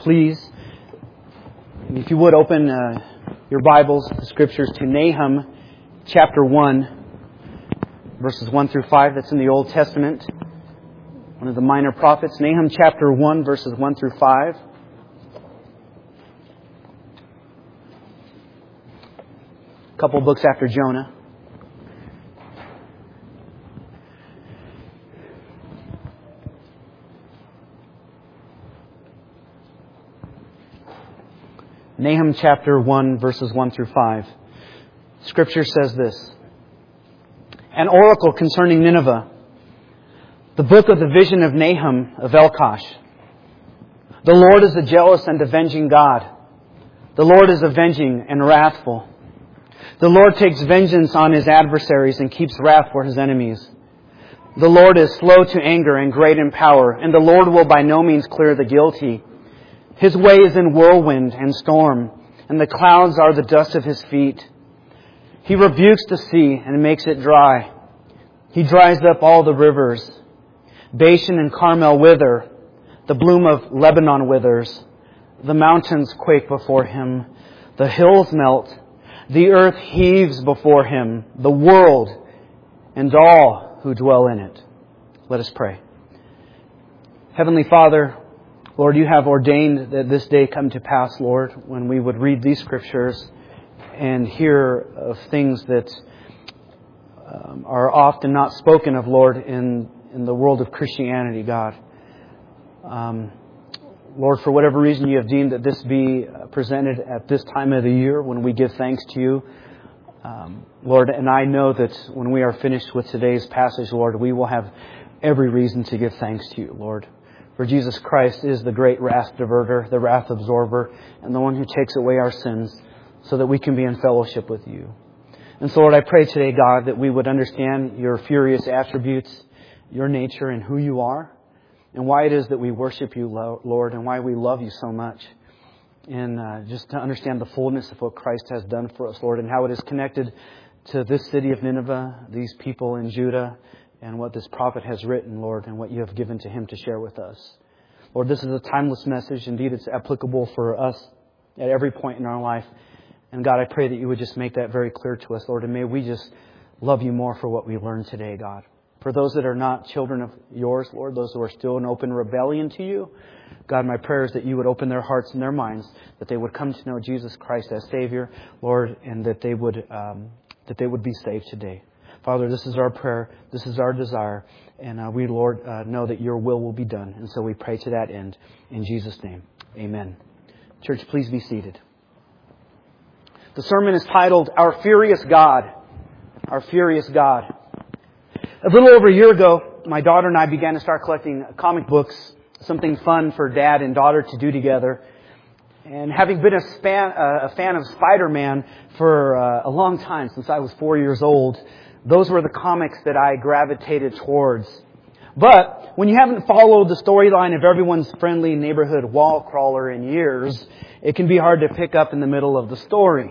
please. And if you would open your Bibles, the Scriptures, to Nahum chapter 1, verses 1 through 5. That's in the Old Testament. One of the minor prophets. Nahum chapter 1, verses 1 through 5. A couple books after Jonah. Nahum chapter 1, verses 1 through 5. Scripture says this. An oracle concerning Nineveh. The book of the vision of Nahum of Elkosh. The Lord is a jealous and avenging God. The Lord is avenging and wrathful. The Lord takes vengeance on His adversaries and keeps wrath for His enemies. The Lord is slow to anger and great in power, and the Lord will by no means clear the guilty. His way is in whirlwind and storm, and the clouds are the dust of His feet. He rebukes the sea and makes it dry. He dries up all the rivers. Bashan and Carmel wither. The bloom of Lebanon withers. The mountains quake before Him. The hills melt. The earth heaves before Him. The world and all who dwell in it. Let us pray. Heavenly Father, Lord, You have ordained that this day come to pass, Lord, when we would read these Scriptures and hear of things that are often not spoken of, Lord, in the world of Christianity, God. Lord, for whatever reason You have deemed that this be presented at this time of the year when we give thanks to You. Lord, and I know that when we are finished with today's passage, Lord, we will have every reason to give thanks to You, Lord. For Jesus Christ is the great wrath diverter, the wrath absorber, and the one who takes away our sins so that we can be in fellowship with You. And so, Lord, I pray today, God, that we would understand Your furious attributes, Your nature, and who You are, and why it is that we worship You, Lord, and why we love You so much. And just to understand the fullness of what Christ has done for us, Lord, and how it is connected to this city of Nineveh, these people in Judah, and what this prophet has written, Lord, and what You have given to him to share with us. Lord, this is a timeless message. Indeed, it's applicable for us at every point in our life. And God, I pray that You would just make that very clear to us, Lord, and may we just love You more for what we learned today, God. For those that are not children of Yours, Lord, those who are still in open rebellion to You, God, my prayer is that You would open their hearts and their minds, that they would come to know Jesus Christ as Savior, Lord, and that they would be saved today. Father, this is our prayer. This is our desire. And we, Lord, know that Your will be done. And so we pray to that end. In Jesus' name, amen. Church, please be seated. The sermon is titled, Our Furious God. Our Furious God. A little over a year ago, my daughter and I began to start collecting comic books. Something fun for dad and daughter to do together. And having been a fan of Spider-Man for a long time, since I was 4 years old, those were the comics that I gravitated towards. But when you haven't followed the storyline of everyone's friendly neighborhood wall crawler in years, it can be hard to pick up in the middle of the story.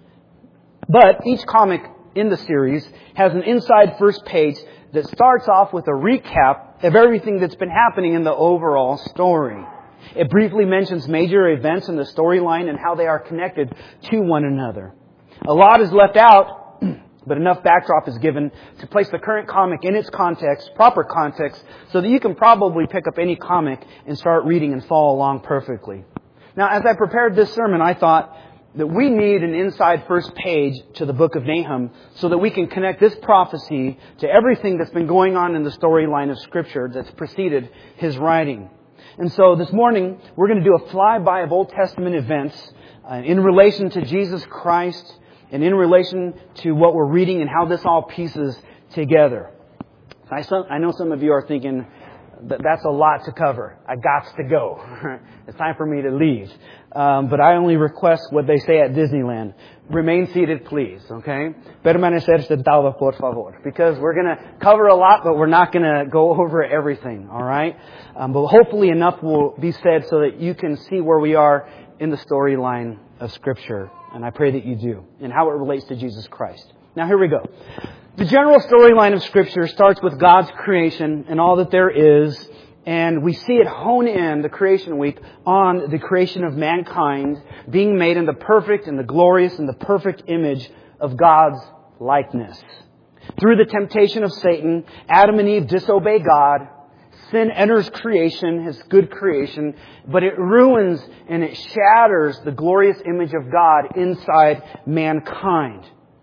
But each comic in the series has an inside first page that starts off with a recap of everything that's been happening in the overall story. It briefly mentions major events in the storyline and how they are connected to one another. A lot is left out, but enough backdrop is given to place the current comic in its context, proper context, so that you can probably pick up any comic and start reading and follow along perfectly. Now, as I prepared this sermon, I thought that we need an inside first page to the book of Nahum so that we can connect this prophecy to everything that's been going on in the storyline of Scripture that's preceded his writing. And so this morning, we're going to do a flyby of Old Testament events in relation to Jesus Christ and in relation to what we're reading and how this all pieces together. I know some of you are thinking, that's a lot to cover. I got to go. It's time for me to leave. But I only request what they say at Disneyland. Remain seated, please. Okay? Permanecer sentado, por favor. Because we're going to cover a lot, but we're not going to go over everything. All right? But hopefully enough will be said so that you can see where we are in the storyline of Scripture. And I pray that you do. And how it relates to Jesus Christ. Now here we go. The general storyline of Scripture starts with God's creation and all that there is And we see it hone in, the creation week, on the creation of mankind being made in the perfect and the glorious and the perfect image of God's likeness. Through the temptation of Satan, Adam and Eve disobey God. Sin enters creation, His good creation, but it ruins and it shatters the glorious image of God inside mankind.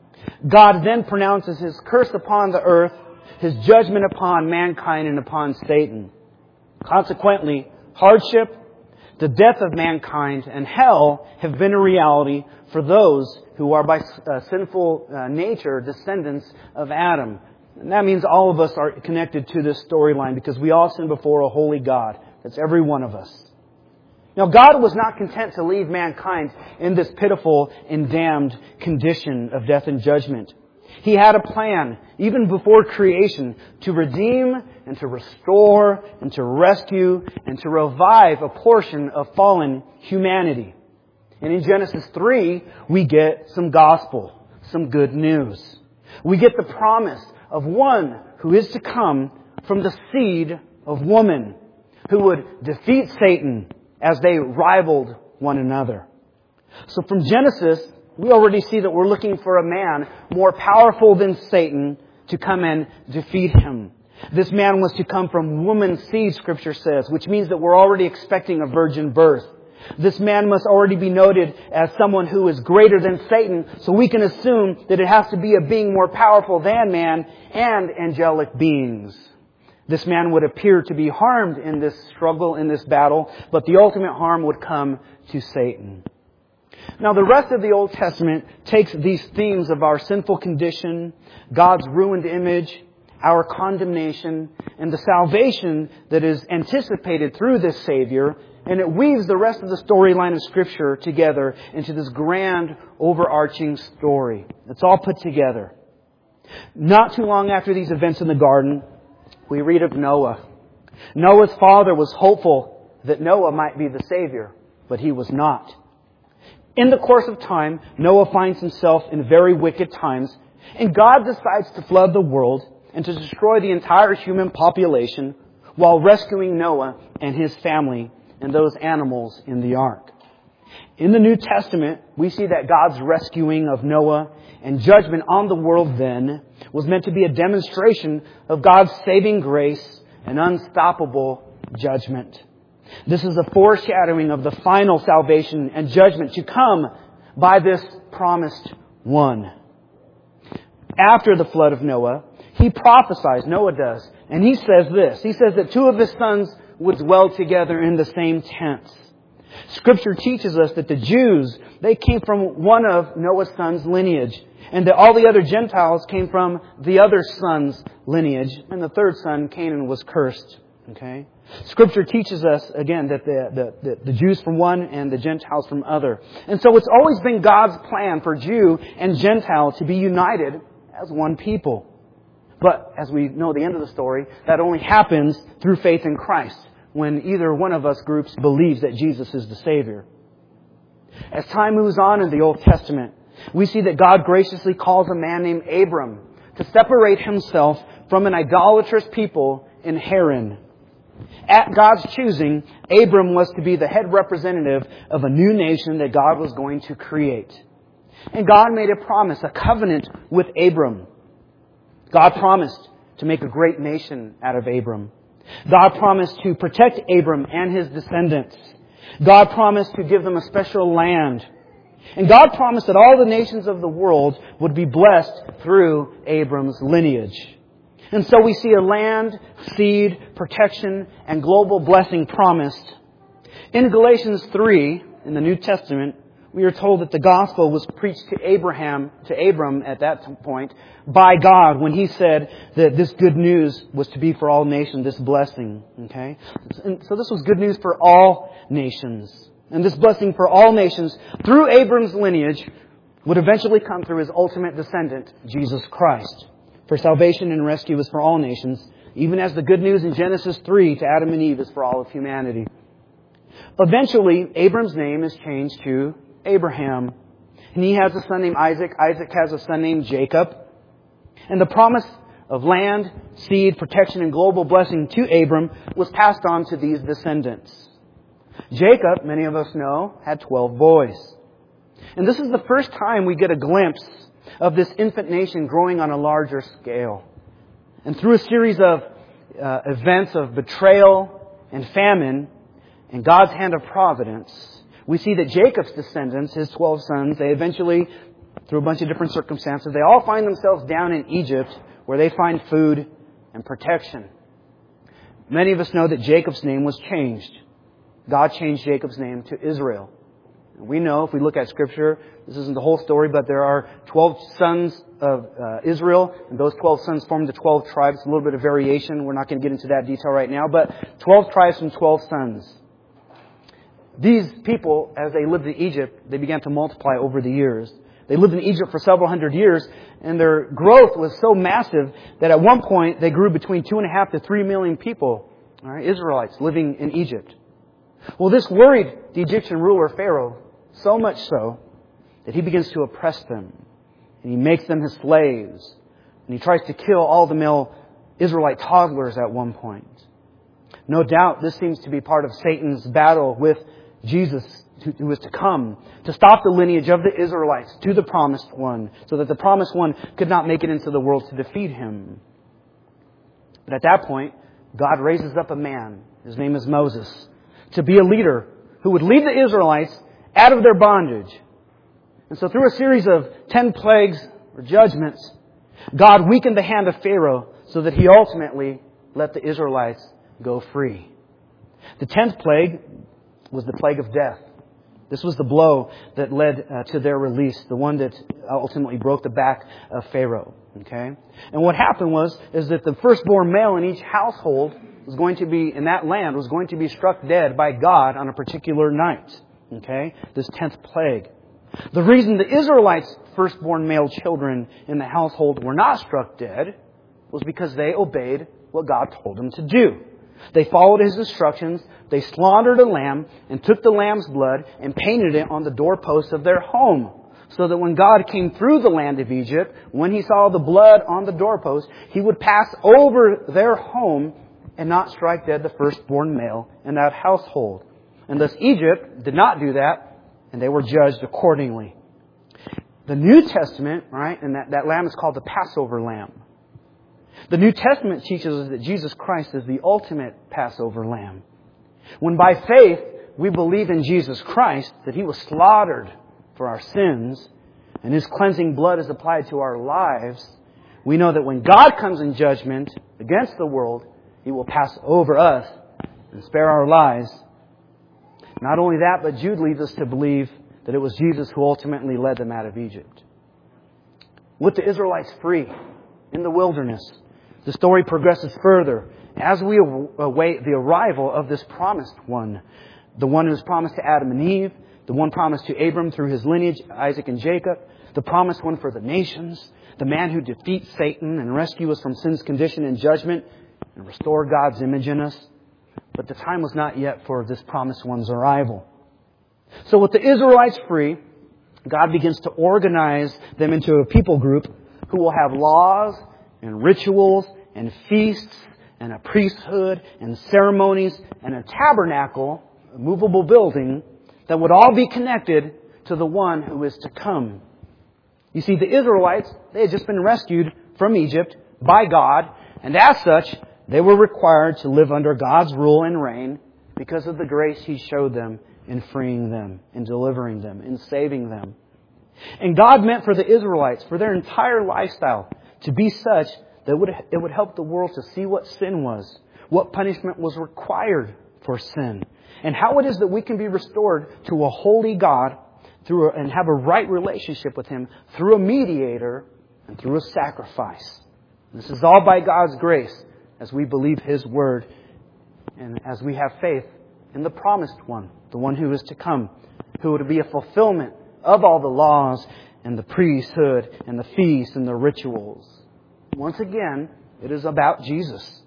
God then pronounces His curse upon the earth, His judgment upon mankind and upon Satan. Consequently, hardship, the death of mankind, and hell have been a reality for those who are by sinful nature descendants of Adam. And that means all of us are connected to this storyline because we all sin before a holy God. That's every one of us. Now, God was not content to leave mankind in this pitiful and damned condition of death and judgment. He had a plan, even before creation, to redeem and to restore and to rescue and to revive a portion of fallen humanity. And in Genesis 3, we get some gospel, some good news. We get the promise of one who is to come from the seed of woman, who would defeat Satan as they rivaled one another. So from Genesis, we already see that we're looking for a man more powerful than Satan to come and defeat him. This man was to come from woman's seed, Scripture says, which means that we're already expecting a virgin birth. This man must already be noted as someone who is greater than Satan, so we can assume that it has to be a being more powerful than man and angelic beings. This man would appear to be harmed in this struggle, in this battle, but the ultimate harm would come to Satan. Now, the rest of the Old Testament takes these themes of our sinful condition, God's ruined image, our condemnation, and the salvation that is anticipated through this Savior, and it weaves the rest of the storyline of Scripture together into this grand, overarching story. It's all put together. Not too long after these events in the garden, we read of Noah. Noah's father was hopeful that Noah might be the Savior, but he was not. In the course of time, Noah finds himself in very wicked times, and God decides to flood the world and to destroy the entire human population while rescuing Noah and his family and those animals in the ark. In the New Testament, we see that God's rescuing of Noah and judgment on the world then was meant to be a demonstration of God's saving grace and unstoppable judgment. This is a foreshadowing of the final salvation and judgment to come by this promised one. After the flood of Noah, he prophesies, Noah does, and he says this. He says that two of his sons would dwell together in the same tents. Scripture teaches us that the Jews, they came from one of Noah's sons' lineage, and that all the other Gentiles came from the other son's lineage, and the third son, Canaan, was cursed. Okay? Scripture teaches us, again, that the Jews from one and the Gentiles from other. And so it's always been God's plan for Jew and Gentile to be united as one people. But as we know the end of the story, that only happens through faith in Christ, when either one of us groups believes that Jesus is the Savior. As time moves on in the Old Testament, we see that God graciously calls a man named Abram to separate himself from an idolatrous people in Haran. At God's choosing, Abram was to be the head representative of a new nation that God was going to create. And God made a promise, a covenant with Abram. God promised to make a great nation out of Abram. God promised to protect Abram and his descendants. God promised to give them a special land. And God promised that all the nations of the world would be blessed through Abram's lineage. And so we see a land, seed, protection, and global blessing promised. In Galatians 3, in the New Testament, we are told that the gospel was preached to Abram at that point, by God when He said that this good news was to be for all nations, this blessing. Okay? And so this was good news for all nations. And this blessing for all nations through Abram's lineage would eventually come through his ultimate descendant, Jesus Christ. For salvation and rescue is for all nations, even as the good news in Genesis 3 to Adam and Eve is for all of humanity. Eventually, Abram's name is changed to Abraham. And he has a son named Isaac. Isaac has a son named Jacob. And the promise of land, seed, protection, and global blessing to Abram was passed on to these descendants. Jacob, many of us know, had 12 boys. And this is the first time we get a glimpse of this infant nation growing on a larger scale. And through a series of events of betrayal and famine and God's hand of providence, we see that Jacob's descendants, his 12 sons, they eventually, through a bunch of different circumstances, they all find themselves down in Egypt where they find food and protection. Many of us know that Jacob's name was changed. God changed Jacob's name to Israel. We know, if we look at Scripture, this isn't the whole story, but there are 12 sons of Israel, and those 12 sons formed the 12 tribes. A little bit of variation. We're not going to get into that detail right now, but 12 tribes from 12 sons. These people, as they lived in Egypt, they began to multiply over the years. They lived in Egypt for several hundred years, and their growth was so massive that at one point they grew between 2.5 to 3 million people, all right, Israelites, living in Egypt. Well, this worried the Egyptian ruler Pharaoh, so much so that he begins to oppress them. And he makes them his slaves. And he tries to kill all the male Israelite toddlers at one point. No doubt this seems to be part of Satan's battle with Jesus, who is to come, to stop the lineage of the Israelites to the Promised One, so that the Promised One could not make it into the world to defeat him. But at that point, God raises up a man, his name is Moses, to be a leader who would lead the Israelites out of their bondage. And so through a series of 10 plagues or judgments, God weakened the hand of Pharaoh so that he ultimately let the Israelites go free. The 10th plague was the plague of death. This was the blow that led to their release, the one that ultimately broke the back of Pharaoh. Okay? And what happened is that the firstborn male in each household was going to be, in that land, was going to be struck dead by God on a particular night. Okay? This 10th plague. The reason the Israelites' firstborn male children in the household were not struck dead was because they obeyed what God told them to do. They followed His instructions. They slaughtered a lamb and took the lamb's blood and painted it on the doorposts of their home. So that when God came through the land of Egypt, when He saw the blood on the doorpost, He would pass over their home and not strike dead the firstborn male in that household. And thus Egypt did not do that, and they were judged accordingly. The New Testament, right, and that lamb is called the Passover lamb. The New Testament teaches us that Jesus Christ is the ultimate Passover lamb. When by faith we believe in Jesus Christ, that He was slaughtered for our sins, and His cleansing blood is applied to our lives, we know that when God comes in judgment against the world, He will pass over us and spare our lives. Not only that, but Jude leads us to believe that it was Jesus who ultimately led them out of Egypt. With the Israelites free in the wilderness, the story progresses further as we await the arrival of this promised one. The one who was promised to Adam and Eve, the one promised to Abram through his lineage, Isaac and Jacob, the promised one for the nations, the man who defeats Satan and rescues us from sin's condition and judgment and restore God's image in us. But the time was not yet for this promised one's arrival. So with the Israelites free, God begins to organize them into a people group who will have laws and rituals and feasts and a priesthood and ceremonies and a tabernacle, a movable building, that would all be connected to the one who is to come. You see, the Israelites, they had just been rescued from Egypt by God, and as such, they were required to live under God's rule and reign because of the grace He showed them in freeing them, in delivering them, in saving them. And God meant for the Israelites, for their entire lifestyle, to be such that it would help the world to see what sin was, what punishment was required for sin, and how it is that we can be restored to a holy God and have a right relationship with Him through a mediator and through a sacrifice. This is all by God's grace as we believe His Word and as we have faith in the promised one, the one who is to come, who would be a fulfillment of all the laws and the priesthood and the feasts and the rituals. Once again, it is about Jesus.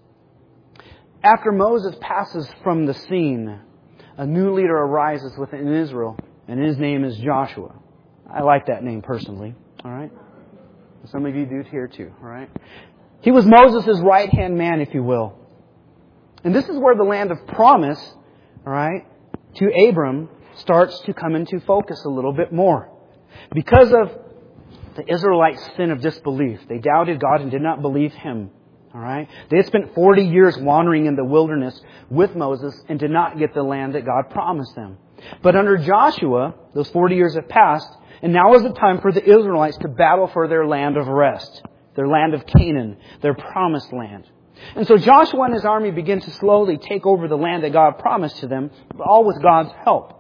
After Moses passes from the scene, a new leader arises within Israel, and his name is Joshua. I like that name personally, all right? Some of you do here too, all right? He was Moses' right-hand man, if you will. And this is where the land of promise, all right, to Abram starts to come into focus a little bit more. Because of the Israelites' sin of disbelief, they doubted God and did not believe Him. All right? They had spent 40 years wandering in the wilderness with Moses and did not get the land that God promised them. But under Joshua, those 40 years have passed, and now is the time for the Israelites to battle for their land of rest, their land of Canaan, their promised land. And so Joshua and his army begin to slowly take over the land that God promised to them, all with God's help.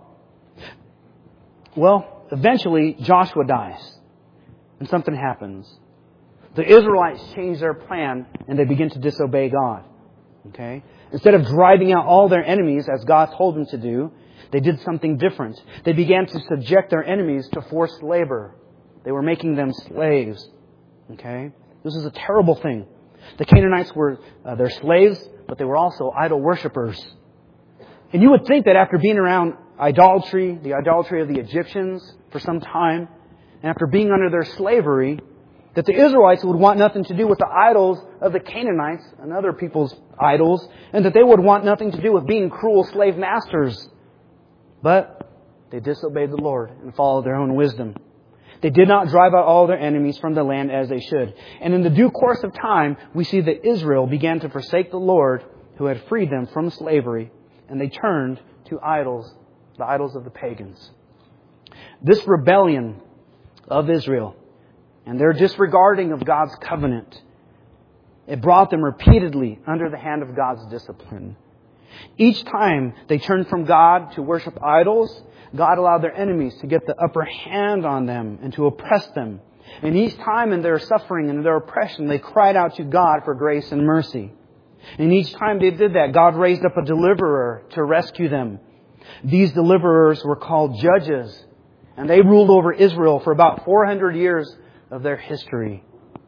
Well, eventually Joshua dies, and something happens. The Israelites change their plan, and they begin to disobey God. Okay? Instead of driving out all their enemies, as God told them to do, they did something different. They began to subject their enemies to forced labor. They were making them slaves. Okay? This is a terrible thing. The Canaanites were their slaves, but they were also idol worshippers. And you would think that after being around idolatry, the idolatry of the Egyptians for some time, and after being under their slavery, that the Israelites would want nothing to do with the idols of the Canaanites and other people's idols, and that they would want nothing to do with being cruel slave masters. But they disobeyed the Lord and followed their own wisdom. They did not drive out all their enemies from the land as they should. And in the due course of time, we see that Israel began to forsake the Lord who had freed them from slavery, and they turned to idols, the idols of the pagans. This rebellion of Israel and their disregarding of God's covenant, it brought them repeatedly under the hand of God's discipline. Each time they turned from God to worship idols, God allowed their enemies to get the upper hand on them and to oppress them. And each time in their suffering and their oppression, they cried out to God for grace and mercy. And each time they did that, God raised up a deliverer to rescue them. These deliverers were called judges, and they ruled over Israel for about 400 years of their history.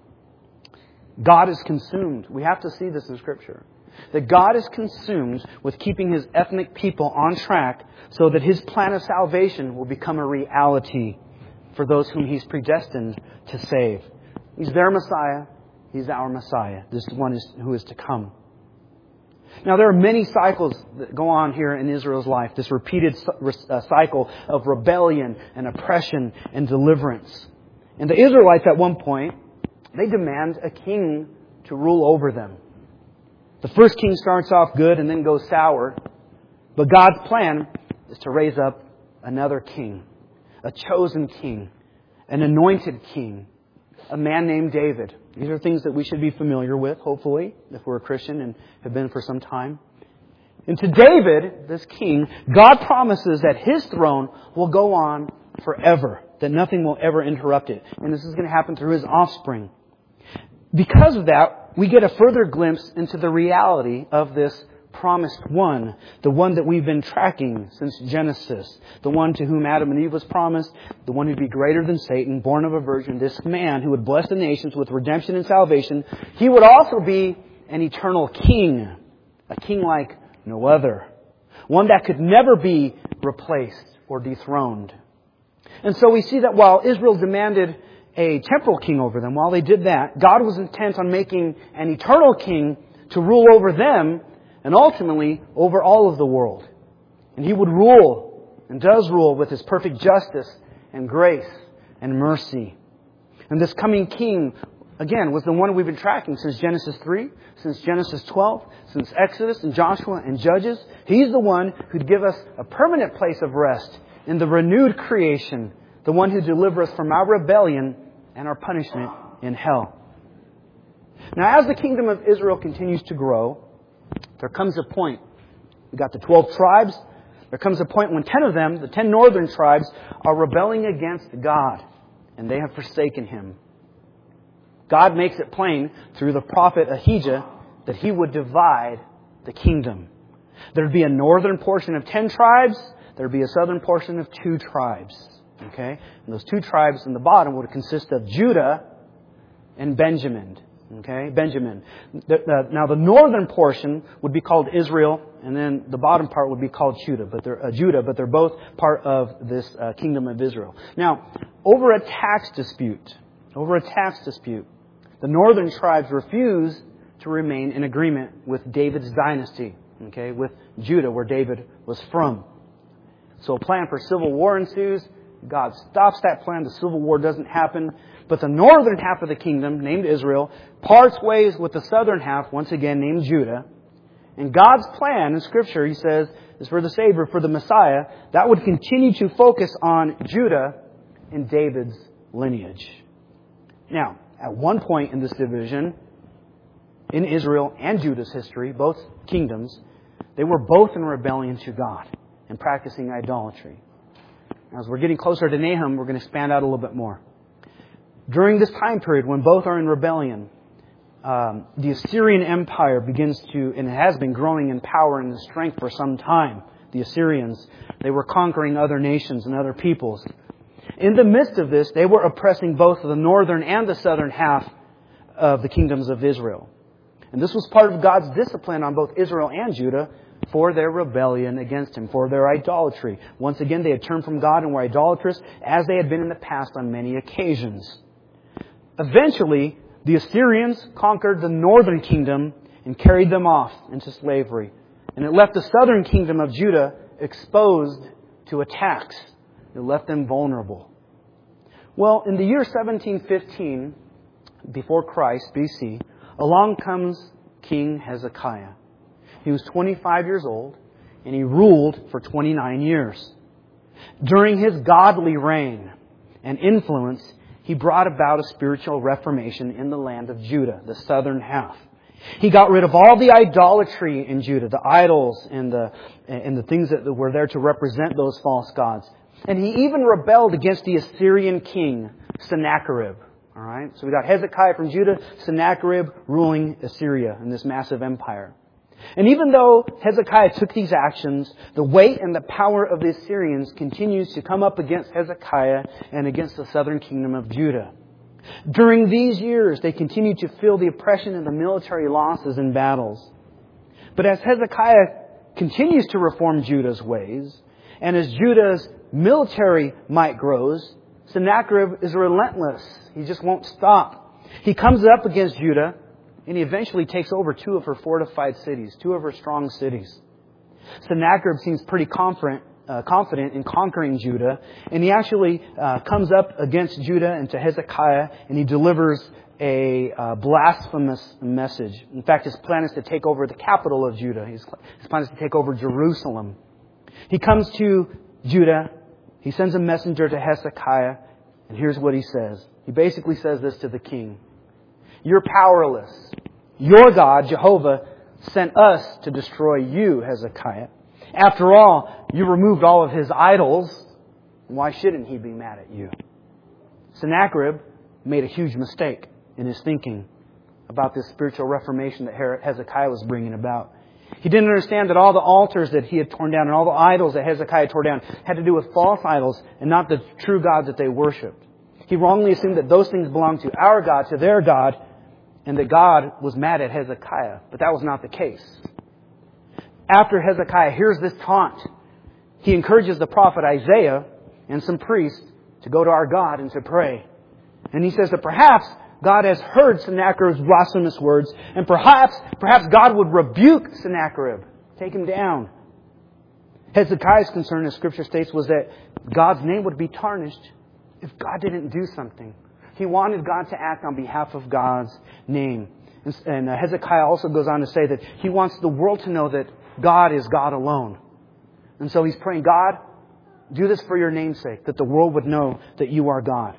God is consumed. We have to see this in Scripture. That God is consumed with keeping His ethnic people on track so that His plan of salvation will become a reality for those whom He's predestined to save. He's their Messiah. He's our Messiah. This one who is to come. Now, there are many cycles that go on here in Israel's life. This repeated cycle of rebellion and oppression and deliverance. And the Israelites at one point, they demand a king to rule over them. The first king starts off good and then goes sour. But God's plan is to raise up another king, a chosen king, an anointed king, a man named David. These are things that we should be familiar with, hopefully, if we're a Christian and have been for some time. And to David, this king, God promises that his throne will go on forever, that nothing will ever interrupt it. And this is going to happen through his offspring. Because of that, we get a further glimpse into the reality of this promised one, the one that we've been tracking since Genesis, the one to whom Adam and Eve was promised, the one who'd be greater than Satan, born of a virgin, this man who would bless the nations with redemption and salvation. He would also be an eternal king, a king like no other, one that could never be replaced or dethroned. And so we see that while Israel demanded a temporal king over them, while they did that, God was intent on making an eternal king to rule over them and ultimately over all of the world. And He would rule and does rule with His perfect justice and grace and mercy. And this coming king, again, was the one we've been tracking since Genesis 3, since Genesis 12, since Exodus and Joshua and Judges. He's the one who'd give us a permanent place of rest in the renewed creation, the one who delivers us from our rebellion and our punishment in hell. Now, as the kingdom of Israel continues to grow, there comes a point. We've got the 12 tribes. There comes a point when 10 of them, the 10 northern tribes, are rebelling against God, and they have forsaken Him. God makes it plain through the prophet Ahijah that He would divide the kingdom. There would be a northern portion of 10 tribes. There would be a southern portion of 2 tribes. Okay? And those 2 tribes in the bottom would consist of Judah and Benjamin. Okay? Benjamin. Now the northern portion would be called Israel, and then the bottom part would be called Judah, but they're both part of this kingdom of Israel. Now, over a tax dispute, The northern tribes refused to remain in agreement with David's dynasty, okay, with Judah, where David was from. So a plan for civil war ensues. God stops that plan. The civil war doesn't happen. But the northern half of the kingdom, named Israel, parts ways with the southern half, once again named Judah. And God's plan in Scripture, He says, is for the Savior, for the Messiah, that would continue to focus on Judah and David's lineage. Now, at one point in this division, in Israel and Judah's history, both kingdoms, they were both in rebellion to God and practicing idolatry. Now, as we're getting closer to Nahum, we're going to expand out a little bit more. During this time period, when both are in rebellion, the Assyrian Empire begins to, and it has been growing in power and in strength for some time. The Assyrians, they were conquering other nations and other peoples. In the midst of this, they were oppressing both the northern and the southern half of the kingdoms of Israel. And this was part of God's discipline on both Israel and Judah for their rebellion against Him, for their idolatry. Once again, they had turned from God and were idolatrous, as they had been in the past on many occasions. Eventually, the Assyrians conquered the northern kingdom and carried them off into slavery. And it left the southern kingdom of Judah exposed to attacks. It left them vulnerable. Well, in the year 1715, before Christ, BC, along comes King Hezekiah. He was 25 years old, and he ruled for 29 years. During his godly reign and influence, he brought about a spiritual reformation in the land of Judah, the southern half. He got rid of all the idolatry in Judah, the idols and the things that were there to represent those false gods. And he even rebelled against the Assyrian king, Sennacherib. All right? So we got Hezekiah from Judah, Sennacherib ruling Assyria in this massive empire. And even though Hezekiah took these actions, the weight and the power of the Assyrians continues to come up against Hezekiah and against the southern kingdom of Judah. During these years, they continued to feel the oppression and the military losses in battles. But as Hezekiah continues to reform Judah's ways, and as Judah's military might grows, Sennacherib is relentless. He just won't stop. He comes up against Judah, and he eventually takes over 2 of her fortified cities, 2 of her strong cities. Sennacherib seems pretty confident in conquering Judah, and he actually comes up against Judah and to Hezekiah, and he delivers a blasphemous message. In fact, his plan is to take over the capital of Judah. His plan is to take over Jerusalem. He comes to Judah, he sends a messenger to Hezekiah, and here's what he says. He basically says this to the king. You're powerless. Your God, Jehovah, sent us to destroy you, Hezekiah. After all, you removed all of his idols. Why shouldn't he be mad at you? Sennacherib made a huge mistake in his thinking about this spiritual reformation that Hezekiah was bringing about. He didn't understand that all the altars that he had torn down and all the idols that Hezekiah tore down had to do with false idols and not the true God that they worshipped. He wrongly assumed that those things belonged to our God, to their God, and that God was mad at Hezekiah. But that was not the case. After Hezekiah hears this taunt, he encourages the prophet Isaiah and some priests to go to our God and to pray. And he says that perhaps God has heard Sennacherib's blasphemous words, and perhaps God would rebuke Sennacherib, take him down. Hezekiah's concern, as Scripture states, was that God's name would be tarnished if God didn't do something. He wanted God to act on behalf of God's name. And Hezekiah also goes on to say that he wants the world to know that God is God alone. And so he's praying, God, do this for your name's sake, that the world would know that you are God.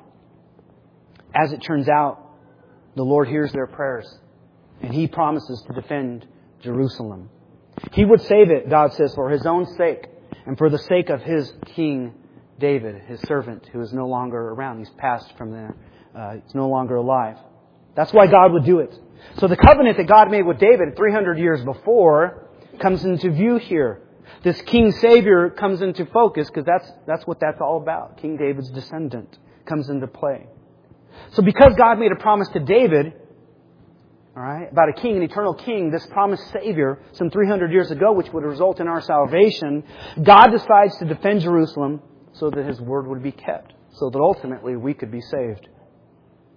As it turns out, the Lord hears their prayers, and He promises to defend Jerusalem. He would save it, God says, for His own sake and for the sake of His King David, His servant, who is no longer around. He's passed from there. He's no longer alive. That's why God would do it. So the covenant that God made with David 300 years before comes into view here. This King Savior comes into focus because that's what that's all about. King David's descendant comes into play. So because God made a promise to David, all right, about a king, an eternal king, this promised Savior some 300 years ago, which would result in our salvation, God decides to defend Jerusalem so that His word would be kept, so that ultimately we could be saved.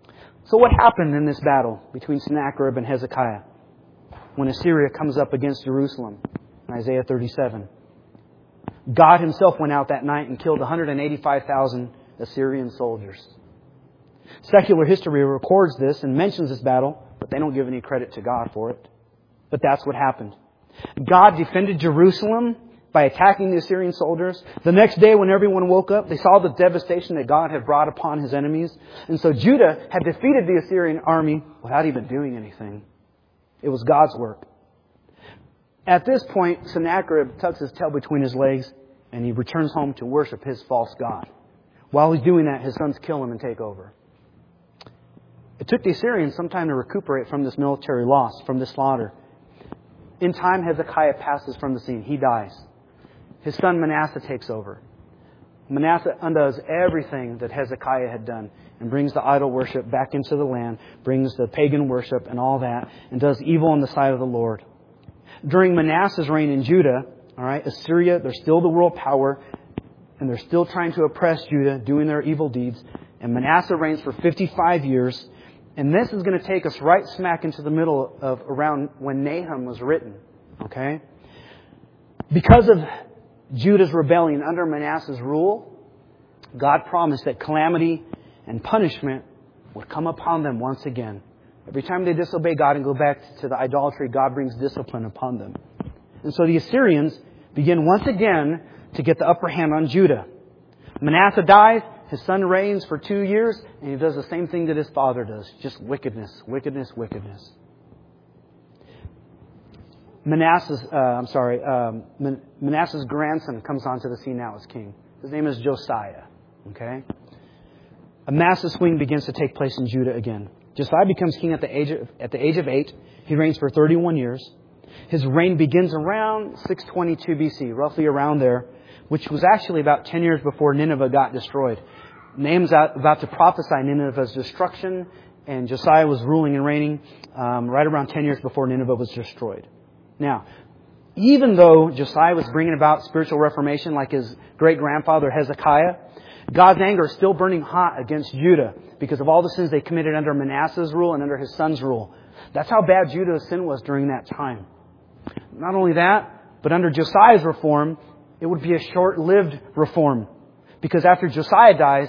So what happened in this battle between Sennacherib and Hezekiah when Assyria comes up against Jerusalem? In Isaiah 37. God Himself went out that night and killed 185,000 Assyrian soldiers. Secular history records this and mentions this battle, but they don't give any credit to God for it. But that's what happened. God defended Jerusalem by attacking the Assyrian soldiers. The next day when everyone woke up, they saw the devastation that God had brought upon His enemies. And so Judah had defeated the Assyrian army without even doing anything. It was God's work. At this point, Sennacherib tucks his tail between his legs and he returns home to worship his false god. While he's doing that, his sons kill him and take over. It took the Assyrians some time to recuperate from this military loss, from this slaughter. In time, Hezekiah passes from the scene. He dies. His son Manasseh takes over. Manasseh undoes everything that Hezekiah had done and brings the idol worship back into the land, brings the pagan worship and all that, and does evil in the sight of the Lord. During Manasseh's reign in Judah, Assyria, they're still the world power, and they're still trying to oppress Judah, doing their evil deeds. And Manasseh reigns for 55 years. And this is going to take us right smack into the middle of around when Nahum was written. Okay? Because of Judah's rebellion under Manasseh's rule, God promised that calamity and punishment would come upon them once again. Every time they disobey God and go back to the idolatry, God brings discipline upon them. And so the Assyrians begin once again to get the upper hand on Judah. Manasseh dies, his son reigns for 2 years, and he does the same thing that his father does. Just wickedness, wickedness, wickedness. Manasseh's grandson comes onto the scene now as king. His name is Josiah. Okay? A massive swing begins to take place in Judah again. Josiah becomes king at the age of 8. He reigns for 31 years. His reign begins around 622 BC, roughly around there, which was actually about 10 years before Nineveh got destroyed. Nahum's about to prophesy Nineveh's destruction, and Josiah was ruling and reigning right around 10 years before Nineveh was destroyed. Now, even though Josiah was bringing about spiritual reformation like his great-grandfather Hezekiah, God's anger is still burning hot against Judah because of all the sins they committed under Manasseh's rule and under his son's rule. That's how bad Judah's sin was during that time. Not only that, but under Josiah's reform, it would be a short-lived reform. Because after Josiah dies,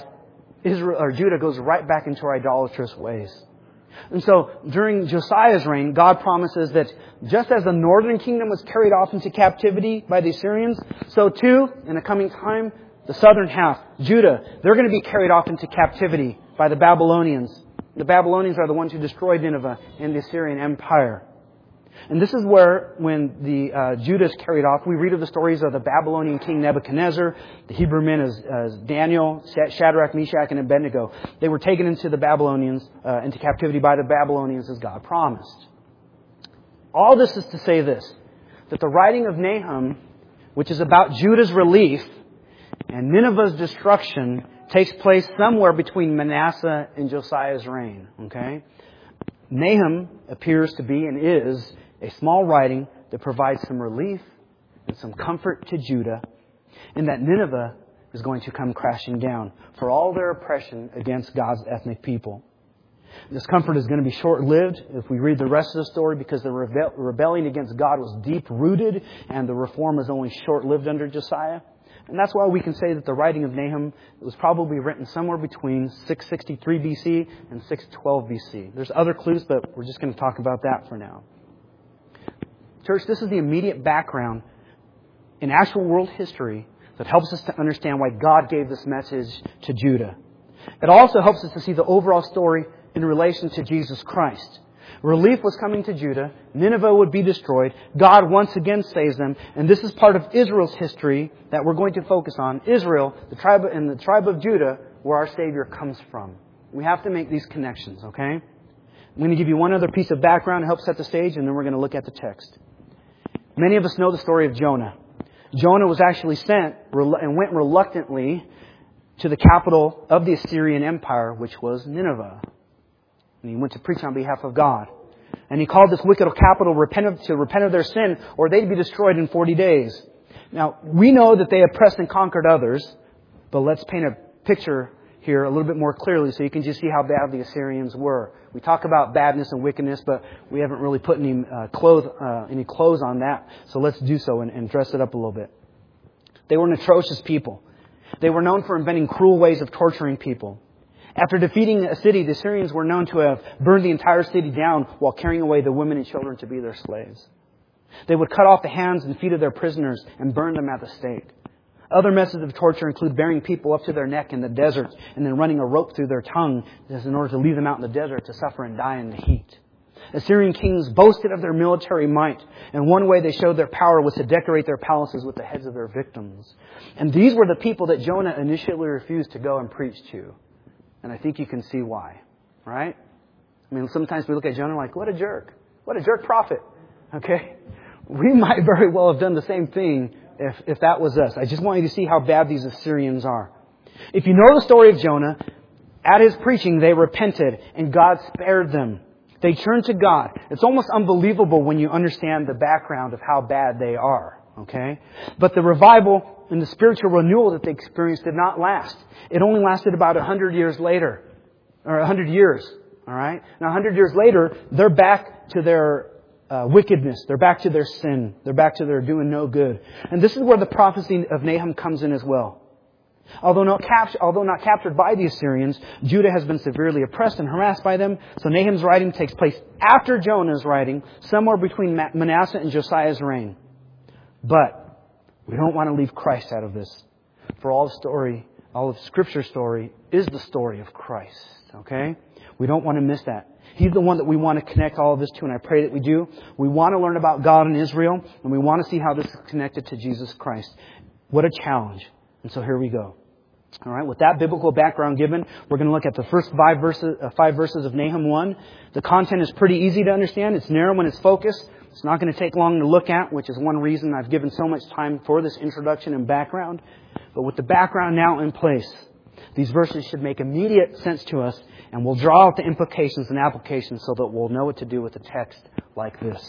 Judah goes right back into our idolatrous ways. And so, during Josiah's reign, God promises that just as the northern kingdom was carried off into captivity by the Assyrians, so too, in the coming time, the southern half, Judah, they're going to be carried off into captivity by the Babylonians. The Babylonians are the ones who destroyed Nineveh and the Assyrian Empire. And this is where, when the Judah is carried off, we read of the stories of the Babylonian king Nebuchadnezzar, the Hebrew men as Daniel, Shadrach, Meshach, and Abednego. They were taken into the Babylonians, into captivity by the Babylonians as God promised. All this is to say this, that the writing of Nahum, which is about Judah's relief and Nineveh's destruction, takes place somewhere between Manasseh and Josiah's reign. Okay? Nahum appears to be and is a small writing that provides some relief and some comfort to Judah, and that Nineveh is going to come crashing down for all their oppression against God's ethnic people. This comfort is going to be short-lived if we read the rest of the story, because the rebellion against God was deep-rooted and the reform was only short-lived under Josiah. And that's why we can say that the writing of Nahum was probably written somewhere between 663 BC and 612 BC. There's other clues, but we're just going to talk about that for now. Church, this is the immediate background in actual world history that helps us to understand why God gave this message to Judah. It also helps us to see the overall story in relation to Jesus Christ. Relief was coming to Judah. Nineveh would be destroyed. God once again saves them. And this is part of Israel's history that we're going to focus on. Israel, the tribe of Judah, where our Savior comes from. We have to make these connections, okay? I'm going to give you one other piece of background to help set the stage, and then we're going to look at the text. Many of us know the story of Jonah. Jonah was actually sent and went reluctantly to the capital of the Assyrian Empire, which was Nineveh. And he went to preach on behalf of God. And he called this wicked capital to repent of their sin, or they'd be destroyed in 40 days. Now, we know that they oppressed and conquered others, but let's paint a picture here a little bit more clearly so you can just see how bad the Assyrians were. We talk about badness and wickedness, but we haven't really put any clothes on that. So let's do so and dress it up a little bit. They were an atrocious people. They were known for inventing cruel ways of torturing people. After defeating a city, the Assyrians were known to have burned the entire city down while carrying away the women and children to be their slaves. They would cut off the hands and feet of their prisoners and burn them at the stake. Other methods of torture include bearing people up to their neck in the desert and then running a rope through their tongue in order to leave them out in the desert to suffer and die in the heat. Assyrian kings boasted of their military might, and one way they showed their power was to decorate their palaces with the heads of their victims. And these were the people that Jonah initially refused to go and preach to. And I think you can see why, right? I mean, sometimes we look at Jonah like, what a jerk. What a jerk prophet. Okay? We might very well have done the same thing if that was us. I just want you to see how bad these Assyrians are. If you know the story of Jonah, at his preaching they repented and God spared them. They turned to God. It's almost unbelievable when you understand the background of how bad they are. Okay? But the revival and the spiritual renewal that they experienced did not last. It only lasted about 100 years later. Or 100 years. Alright? Now 100 years later, they're back to their wickedness. They're back to their sin. They're back to their doing no good. And this is where the prophecy of Nahum comes in as well. Although not captured by the Assyrians, Judah has been severely oppressed and harassed by them. So Nahum's writing takes place after Jonah's writing, somewhere between Manasseh and Josiah's reign. But we don't want to leave Christ out of this. For all of Scripture's story is the story of Christ. Okay? We don't want to miss that. He's the one that we want to connect all of this to, and I pray that we do. We want to learn about God and Israel, and we want to see how this is connected to Jesus Christ. What a challenge. And so here we go. All right, with that biblical background given, we're going to look at the first five verses of Nahum 1. The content is pretty easy to understand. It's narrow in its focus. It's not going to take long to look at, which is one reason I've given so much time for this introduction and background. But with the background now in place, these verses should make immediate sense to us, and we'll draw out the implications and applications so that we'll know what to do with a text like this.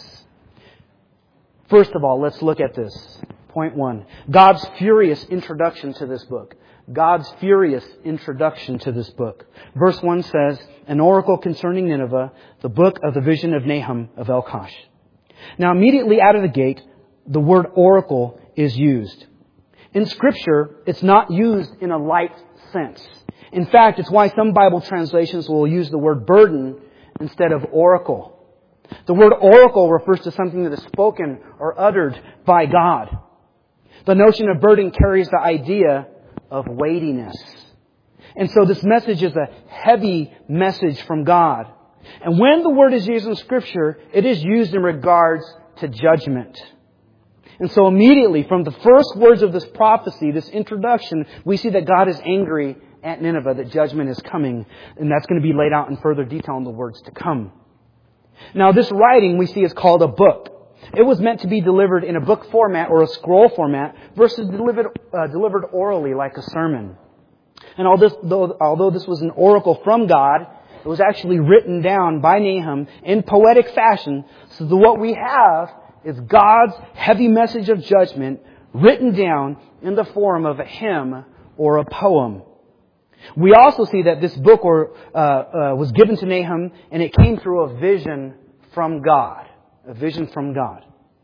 First of all, let's look at this. Point 1. God's furious introduction to this book. God's furious introduction to this book. Verse 1 says, an oracle concerning Nineveh, the book of the vision of Nahum of Elkosh. Now immediately out of the gate, the word oracle is used. In Scripture, it's not used in a light sense. In fact, it's why some Bible translations will use the word burden instead of oracle. The word oracle refers to something that is spoken or uttered by God. The notion of burden carries the idea of weightiness. And so this message is a heavy message from God. And when the word is used in Scripture, it is used in regards to judgment. And so immediately from the first words of this prophecy, this introduction, we see that God is angry at Nineveh, that judgment is coming. And that's going to be laid out in further detail in the words to come. Now this writing we see is called a book. It was meant to be delivered in a book format or a scroll format versus delivered orally like a sermon. And although this was an oracle from God, it was actually written down by Nahum in poetic fashion. So that what we have is God's heavy message of judgment written down in the form of a hymn or a poem. We also see that this book was given to Nahum and it came through a vision from God. A vision from God.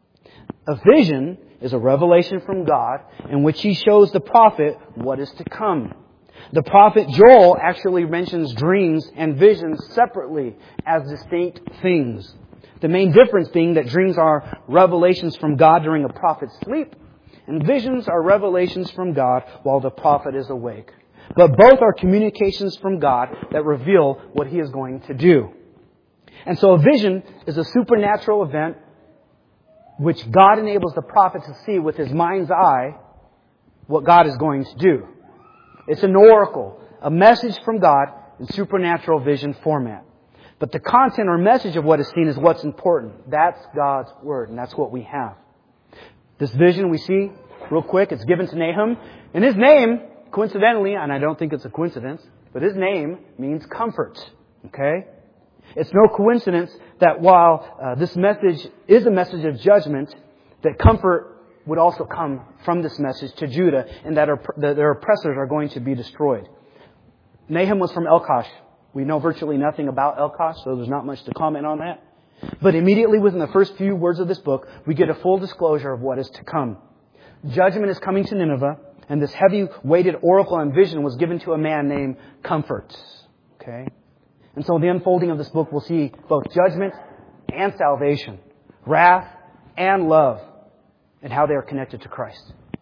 A vision is a revelation from God in which He shows the prophet what is to come. The prophet Joel actually mentions dreams and visions separately as distinct things. The main difference being that dreams are revelations from God during a prophet's sleep, and visions are revelations from God while the prophet is awake. But both are communications from God that reveal what He is going to do. And so a vision is a supernatural event which God enables the prophet to see with his mind's eye what God is going to do. It's an oracle, a message from God in supernatural vision format. But the content or message of what is seen is what's important. That's God's Word, and that's what we have. This vision we see, real quick, it's given to Nahum. And his name, coincidentally, and I don't think it's a coincidence, but his name means comfort. Okay? It's no coincidence that while this message is a message of judgment, that comfort would also come from this message to Judah and that their oppressors are going to be destroyed. Nahum was from Elkosh. We know virtually nothing about Elkosh, so there's not much to comment on that. But immediately within the first few words of this book, we get a full disclosure of what is to come. Judgment is coming to Nineveh, and this heavy-weighted oracle and vision was given to a man named Comfort. Okay? And so in the unfolding of this book, we'll see both judgment and salvation, wrath and love, and how they are connected to Christ.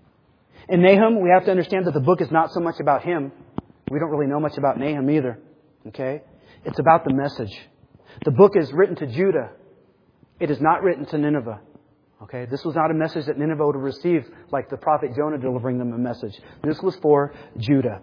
In Nahum, we have to understand that the book is not so much about him. We don't really know much about Nahum either. Okay? It's about the message. The book is written to Judah. It is not written to Nineveh. Okay? This was not a message that Nineveh would receive like the prophet Jonah delivering them a message. This was for Judah.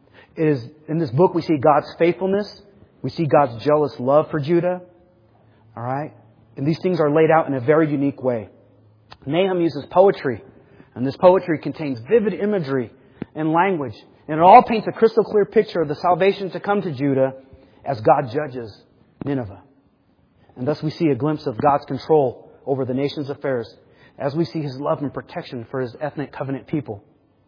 In this book we see God's faithfulness. We see God's jealous love for Judah. All right? And these things are laid out in a very unique way. Nahum uses poetry. And this poetry contains vivid imagery and language. And it all paints a crystal clear picture of the salvation to come to Judah as God judges Nineveh. And thus we see a glimpse of God's control over the nation's affairs as we see His love and protection for His ethnic covenant people.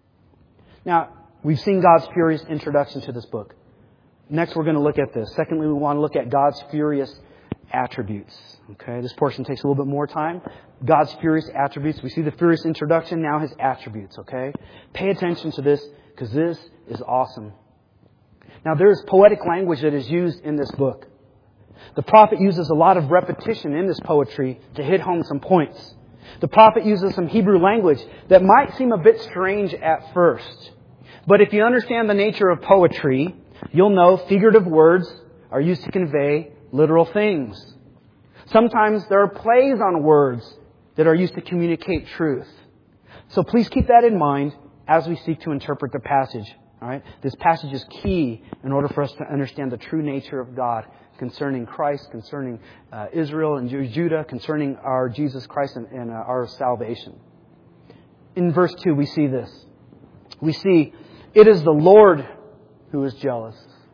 Now, we've seen God's furious introduction to this book. Next, we're going to look at this. Secondly, we want to look at God's furious attributes. Okay, this portion takes a little bit more time. God's furious attributes. We see the furious introduction, now His attributes. Okay, pay attention to this because this is awesome. Now, there is poetic language that is used in this book. The prophet uses a lot of repetition in this poetry to hit home some points. The prophet uses some Hebrew language that might seem a bit strange at first. But if you understand the nature of poetry, you'll know figurative words are used to convey literal things. Sometimes there are plays on words that are used to communicate truth. So please keep that in mind as we seek to interpret the passage. All right? This passage is key in order for us to understand the true nature of God concerning Christ, concerning Israel and Judah, concerning our Jesus Christ and our salvation. In verse 2, we see this. We see, it is the Lord who is jealous.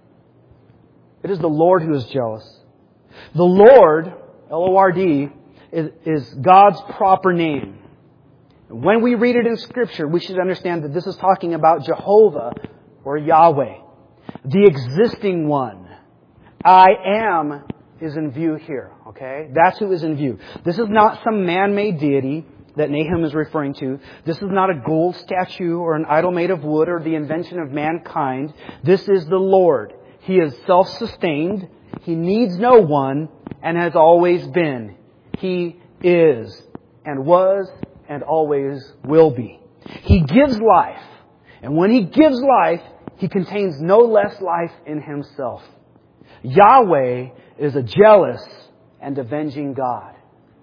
It is the Lord who is jealous. The Lord, L-O-R-D, is God's proper name. When we read it in Scripture, we should understand that this is talking about Jehovah or Yahweh, the existing one. I am is in view here. Okay? That's who is in view. This is not some man-made deity that Nahum is referring to. This is not a gold statue or an idol made of wood or the invention of mankind. This is the Lord. He is self-sustained. He needs no one and has always been. He is and was and always will be. He gives life. And when He gives life, He contains no less life in Himself. Yahweh is a jealous and avenging God.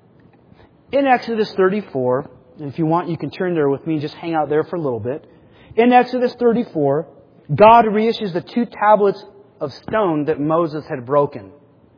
In Exodus 34, and if you want, you can turn there with me and just hang out there for a little bit. In Exodus 34, God reissues the 2 tablets of stone that Moses had broken.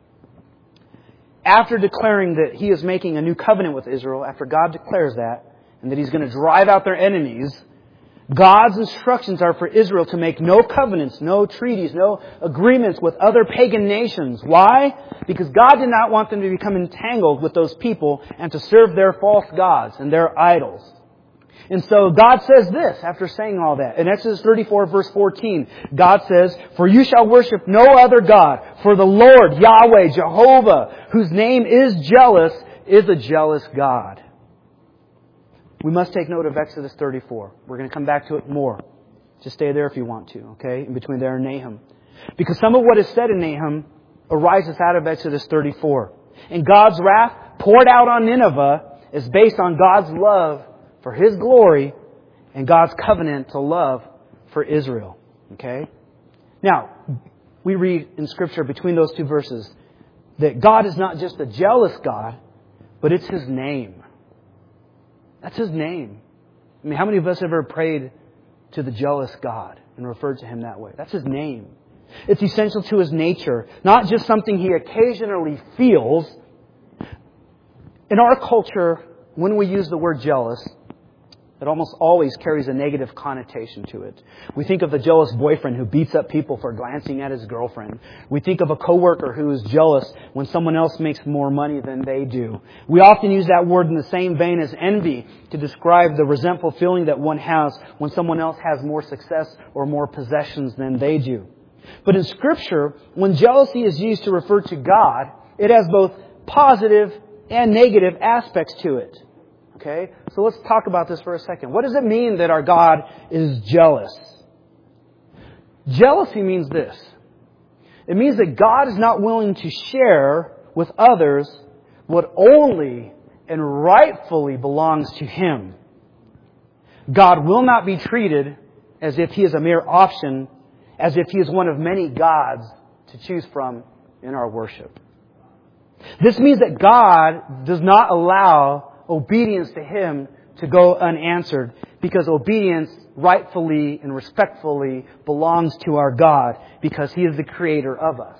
After declaring that He is making a new covenant with Israel, after God declares that, and that He's going to drive out their enemies, God's instructions are for Israel to make no covenants, no treaties, no agreements with other pagan nations. Why? Because God did not want them to become entangled with those people and to serve their false gods and their idols. And so God says this after saying all that. In Exodus 34 verse 14, God says, "For you shall worship no other God, for the Lord, Yahweh, Jehovah, whose name is jealous, is a jealous God." We must take note of Exodus 34. We're going to come back to it more. Just stay there if you want to, okay? In between there and Nahum. Because some of what is said in Nahum arises out of Exodus 34. And God's wrath poured out on Nineveh is based on God's love for His glory and God's covenant to love for Israel. Okay? Now, we read in Scripture between those 2 verses that God is not just a jealous God, but it's His name. That's His name. I mean, how many of us ever prayed to the jealous God and referred to Him that way? That's His name. It's essential to His nature, not just something He occasionally feels. In our culture, when we use the word jealous, it almost always carries a negative connotation to it. We think of the jealous boyfriend who beats up people for glancing at his girlfriend. We think of a coworker who is jealous when someone else makes more money than they do. We often use that word in the same vein as envy to describe the resentful feeling that one has when someone else has more success or more possessions than they do. But in Scripture, when jealousy is used to refer to God, it has both positive and negative aspects to it. Okay? So let's talk about this for a second. What does it mean that our God is jealous? Jealousy means this. It means that God is not willing to share with others what only and rightfully belongs to Him. God will not be treated as if He is a mere option, as if He is one of many gods to choose from in our worship. This means that God does not allow obedience to Him to go unanswered, because obedience rightfully and respectfully belongs to our God, because He is the creator of us.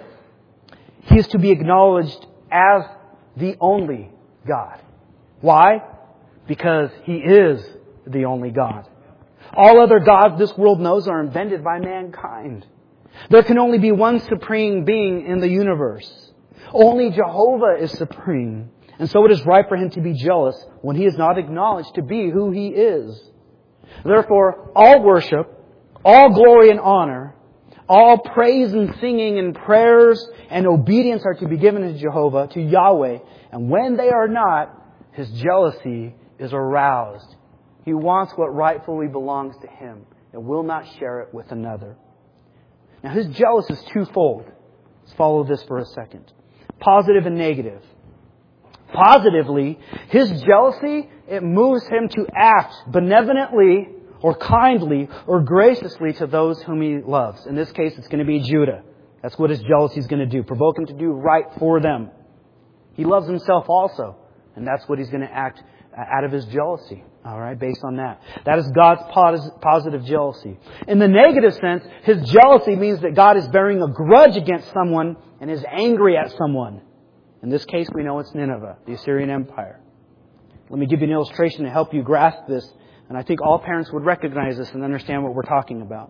He is to be acknowledged as the only God. Why? Because He is the only God. All other gods this world knows are invented by mankind. There can only be one supreme being in the universe. Only Jehovah is supreme. And so it is right for Him to be jealous when He is not acknowledged to be who He is. Therefore, all worship, all glory and honor, all praise and singing and prayers and obedience are to be given to Jehovah, to Yahweh. And when they are not, His jealousy is aroused. He wants what rightfully belongs to Him and will not share it with another. Now, His jealousy is twofold. Let's follow this for a second. Positive and negative. Positively, His jealousy, it moves Him to act benevolently or kindly or graciously to those whom He loves. In this case, it's going to be Judah. That's what His jealousy is going to do. Provoke Him to do right for them. He loves Himself also. And that's what He's going to act out of His jealousy. All right, based on that. That is God's positive jealousy. In the negative sense, His jealousy means that God is bearing a grudge against someone and is angry at someone. In this case, we know it's Nineveh, the Assyrian Empire. Let me give you an illustration to help you grasp this. And I think all parents would recognize this and understand what we're talking about.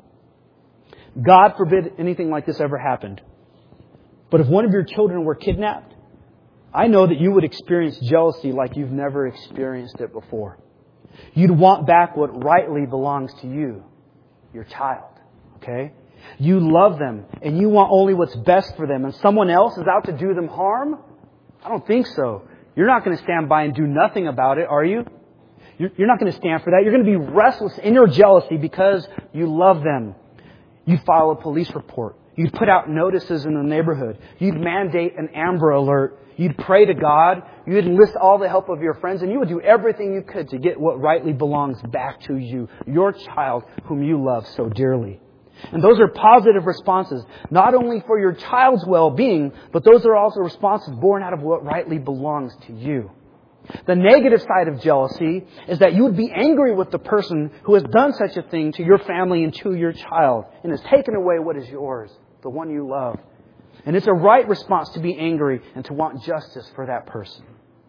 God forbid anything like this ever happened. But if one of your children were kidnapped, I know that you would experience jealousy like you've never experienced it before. You'd want back what rightly belongs to you, your child. Okay? You love them and you want only what's best for them, and someone else is out to do them harm? I don't think so. You're not going to stand by and do nothing about it, are you? You're not going to stand for that. You're going to be restless in your jealousy because you love them. You'd file a police report. You'd put out notices in the neighborhood. You'd mandate an Amber Alert. You'd pray to God. You'd enlist all the help of your friends, and you would do everything you could to get what rightly belongs back to you, your child whom you love so dearly. And those are positive responses, not only for your child's well-being, but those are also responses born out of what rightly belongs to you. The negative side of jealousy is that you would be angry with the person who has done such a thing to your family and to your child and has taken away what is yours, the one you love. And it's a right response to be angry and to want justice for that person.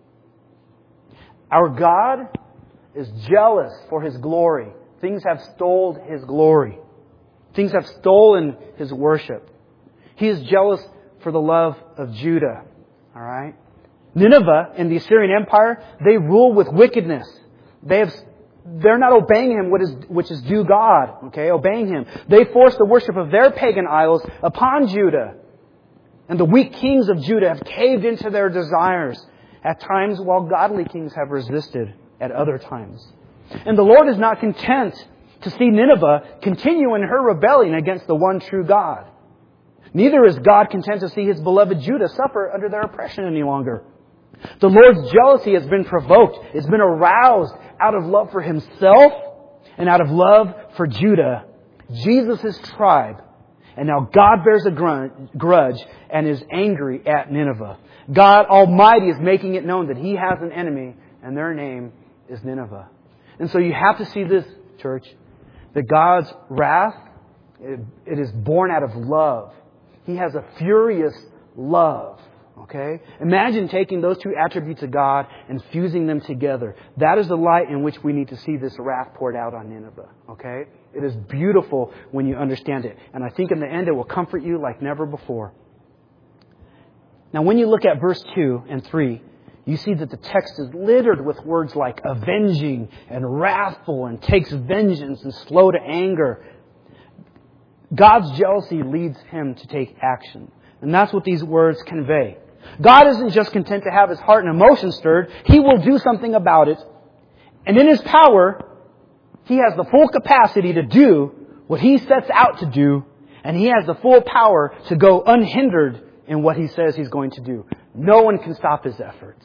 Our God is jealous for His glory. Things have stolen His glory. Things have stolen His worship. He is jealous for the love of Judah. All right? Nineveh and the Assyrian Empire, they rule with wickedness. They're not obeying Him, which is due God. Okay, obeying Him. They force the worship of their pagan idols upon Judah. And the weak kings of Judah have caved into their desires at times, while godly kings have resisted at other times. And the Lord is not content to see Nineveh continue in her rebellion against the one true God. Neither is God content to see His beloved Judah suffer under their oppression any longer. The Lord's jealousy has been provoked. It's been aroused out of love for Himself and out of love for Judah, Jesus' tribe. And now God bears a grudge and is angry at Nineveh. God Almighty is making it known that He has an enemy, and their name is Nineveh. And so you have to see this, church, that God's wrath, it is born out of love. He has a furious love. Okay? Imagine taking those two attributes of God and fusing them together. That is the light in which we need to see this wrath poured out on Nineveh. Okay? It is beautiful when you understand it. And I think in the end it will comfort you like never before. Now when you look at verse 2 and 3, you see that the text is littered with words like avenging and wrathful and takes vengeance and slow to anger. God's jealousy leads him to take action. And that's what these words convey. God isn't just content to have his heart and emotions stirred. He will do something about it. And in his power, he has the full capacity to do what he sets out to do. And he has the full power to go unhindered in what he says he's going to do. No one can stop his efforts.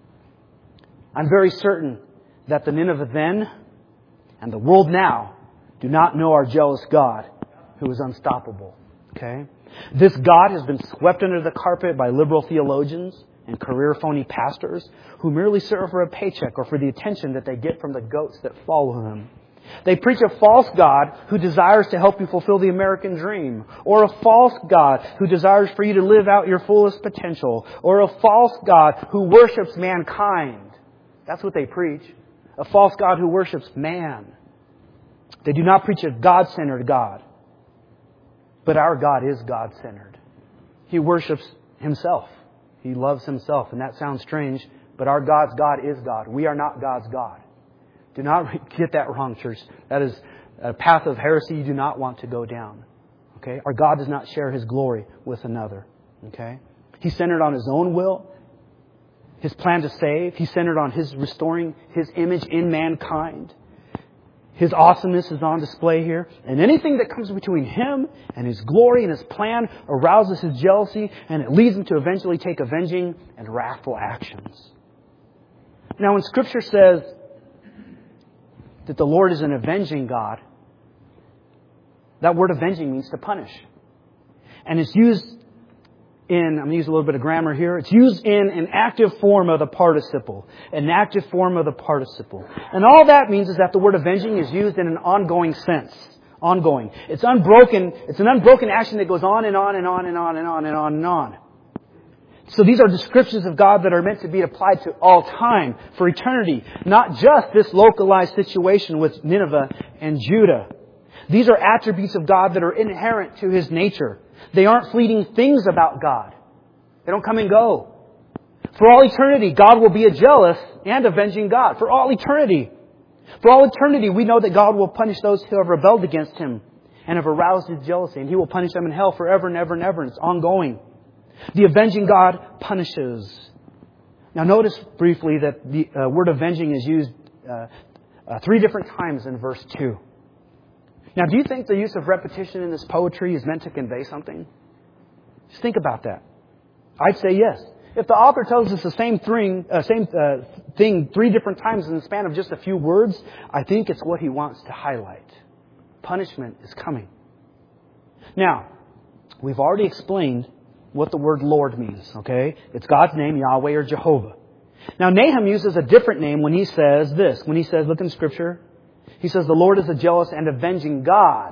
I'm very certain that the Nineveh then and the world now do not know our jealous God who is unstoppable. Okay? This God has been swept under the carpet by liberal theologians and career phony pastors who merely serve for a paycheck or for the attention that they get from the goats that follow them. They preach a false God who desires to help you fulfill the American dream, or a false God who desires for you to live out your fullest potential, or a false God who worships mankind. That's what they preach. A false God who worships man. They do not preach a God-centered God. But our God is God-centered. He worships himself. He loves himself. And that sounds strange, but our God's God is God. We are not God's God. Do not get that wrong, church. That is a path of heresy you do not want to go down. Okay? Our God does not share his glory with another. Okay? He's centered on his own will, his plan to save. He's centered on his restoring his image in mankind. His awesomeness is on display here. And anything that comes between him and his glory and his plan arouses his jealousy, and it leads him to eventually take avenging and wrathful actions. Now, when Scripture says that the Lord is an avenging God, that word avenging means to punish. And it's used I'm going to use a little bit of grammar here. It's used in an active form of the participle. An active form of the participle. And all that means is that the word avenging is used in an ongoing sense. Ongoing. It's unbroken. It's an unbroken action that goes on and on and on and on and on and on and on. So these are descriptions of God that are meant to be applied to all time, for eternity. Not just this localized situation with Nineveh and Judah. These are attributes of God that are inherent to his nature. They aren't fleeting things about God. They don't come and go. For all eternity, God will be a jealous and avenging God. For all eternity. For all eternity, we know that God will punish those who have rebelled against him and have aroused his jealousy. And he will punish them in hell forever and ever and ever. And it's ongoing. The avenging God punishes. Now notice briefly that the word avenging is used 3 different times in verse 2. Now, do you think the use of repetition in this poetry is meant to convey something? Just think about that. I'd say yes. If the author tells us the same thing 3 different times in the span of just a few words, I think it's what he wants to highlight. Punishment is coming. Now, we've already explained what the word Lord means, okay? It's God's name, Yahweh or Jehovah. Now, Nahum uses a different name when he says this. When he says, look in Scripture, he says the Lord is a jealous and avenging God.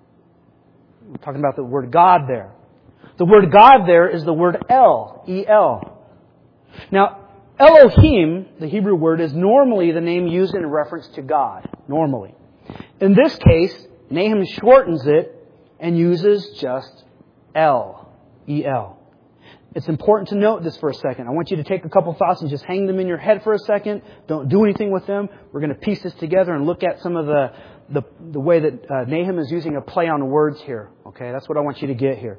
We're talking about the word God there. The word God there is the word El, E-L. Now, Elohim, the Hebrew word, is normally the name used in reference to God. Normally. In this case, Nahum shortens it and uses just El, E-L. It's important to note this for a second. I want you to take a couple thoughts and just hang them in your head for a second. Don't do anything with them. We're going to piece this together and look at some of the way that Nahum is using a play on words here. Okay, that's what I want you to get here.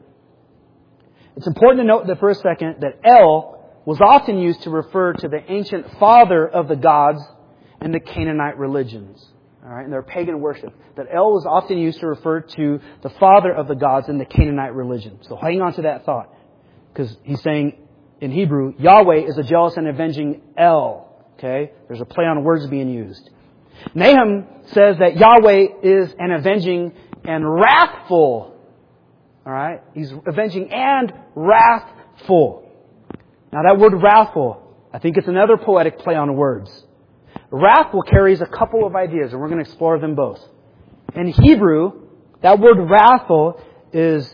It's important to note that for a second that El was often used to refer to the ancient father of the gods in the Canaanite religions. All right, in their pagan worship. That El was often used to refer to the father of the gods in the Canaanite religion. So hang on to that thought. Because he's saying in Hebrew, Yahweh is a jealous and avenging El. Okay? There's a play on words being used. Nahum says that Yahweh is an avenging and wrathful. Alright? He's avenging and wrathful. Now that word wrathful, I think it's another poetic play on words. Wrathful carries a couple of ideas, and we're going to explore them both. In Hebrew, that word wrathful is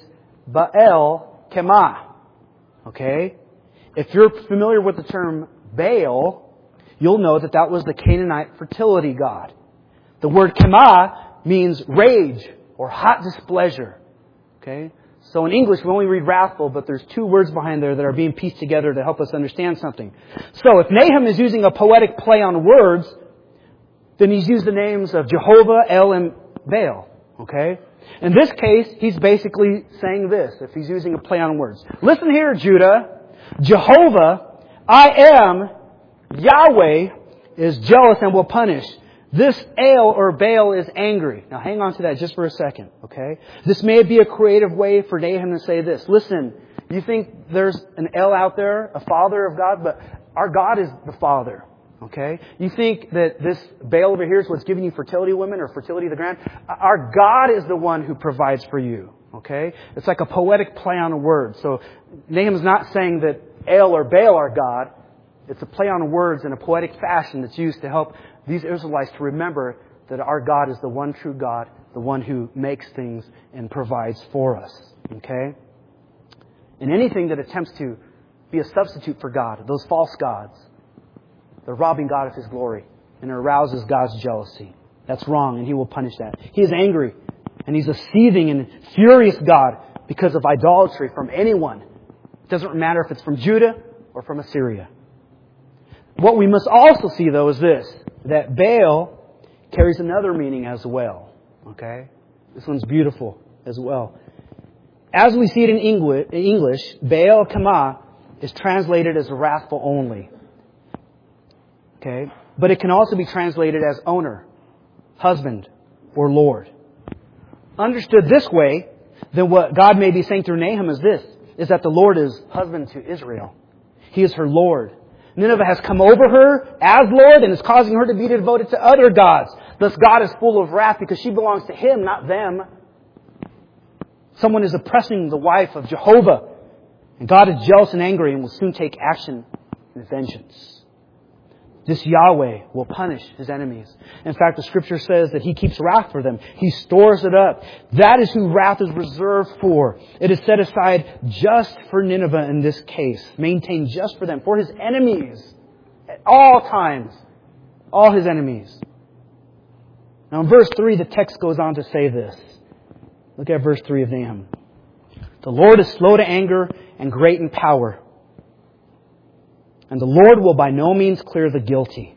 Baal Kemah. Okay? If you're familiar with the term Baal, you'll know that that was the Canaanite fertility god. The word Kemah means rage or hot displeasure. Okay? So in English, we only read wrathful, but there's 2 words behind there that are being pieced together to help us understand something. So if Nahum is using a poetic play on words, then he's used the names of Jehovah, El, and Baal. Okay? In this case, he's basically saying this, if he's using a play on words. Listen here, Judah. Jehovah, I am, Yahweh, is jealous and will punish. This El or Baal is angry. Now hang on to that just for a second, okay? This may be a creative way for Nahum to say this. Listen, you think there's an El out there, a father of God, but our God is the Father. Okay? You think that this Baal over here is what's giving you fertility women or fertility of the ground? Our God is the one who provides for you. Okay? It's like a poetic play on a word. So Nahum's not saying that El or Baal are God. It's a play on words in a poetic fashion that's used to help these Israelites to remember that our God is the one true God, the one who makes things and provides for us. Okay? And anything that attempts to be a substitute for God, those false gods, they're robbing God of His glory, and it arouses God's jealousy. That's wrong, and He will punish that. He is angry, and He's a seething and furious God because of idolatry from anyone. It doesn't matter if it's from Judah or from Assyria. What we must also see, though, is this, that Baal carries another meaning as well. Okay? This one's beautiful as well. As we see it in English, Baal Kama is translated as wrathful only. Okay? But it can also be translated as owner, husband, or Lord. Understood this way, then what God may be saying through Nahum is this, is that the Lord is husband to Israel. He is her Lord. Nineveh has come over her as Lord and is causing her to be devoted to other gods. Thus God is full of wrath because she belongs to Him, not them. Someone is oppressing the wife of Jehovah. And God is jealous and angry and will soon take action and vengeance. This Yahweh will punish His enemies. In fact, the Scripture says that He keeps wrath for them. He stores it up. That is who wrath is reserved for. It is set aside just for Nineveh in this case. Maintained just for them. For His enemies. At all times. All His enemies. Now in verse 3, the text goes on to say this. Look at verse 3 of Nahum. The Lord is slow to anger and great in power. And the Lord will by no means clear the guilty.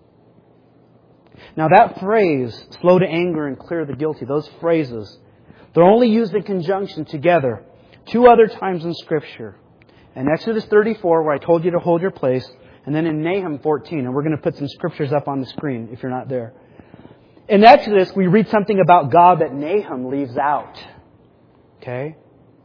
Now that phrase, slow to anger and clear the guilty, those phrases, they're only used in conjunction together 2 other times in Scripture. In Exodus 34, where I told you to hold your place, and then in Nahum 14. And we're going to put some scriptures up on the screen if you're not there. In Exodus, we read something about God that Nahum leaves out. Okay?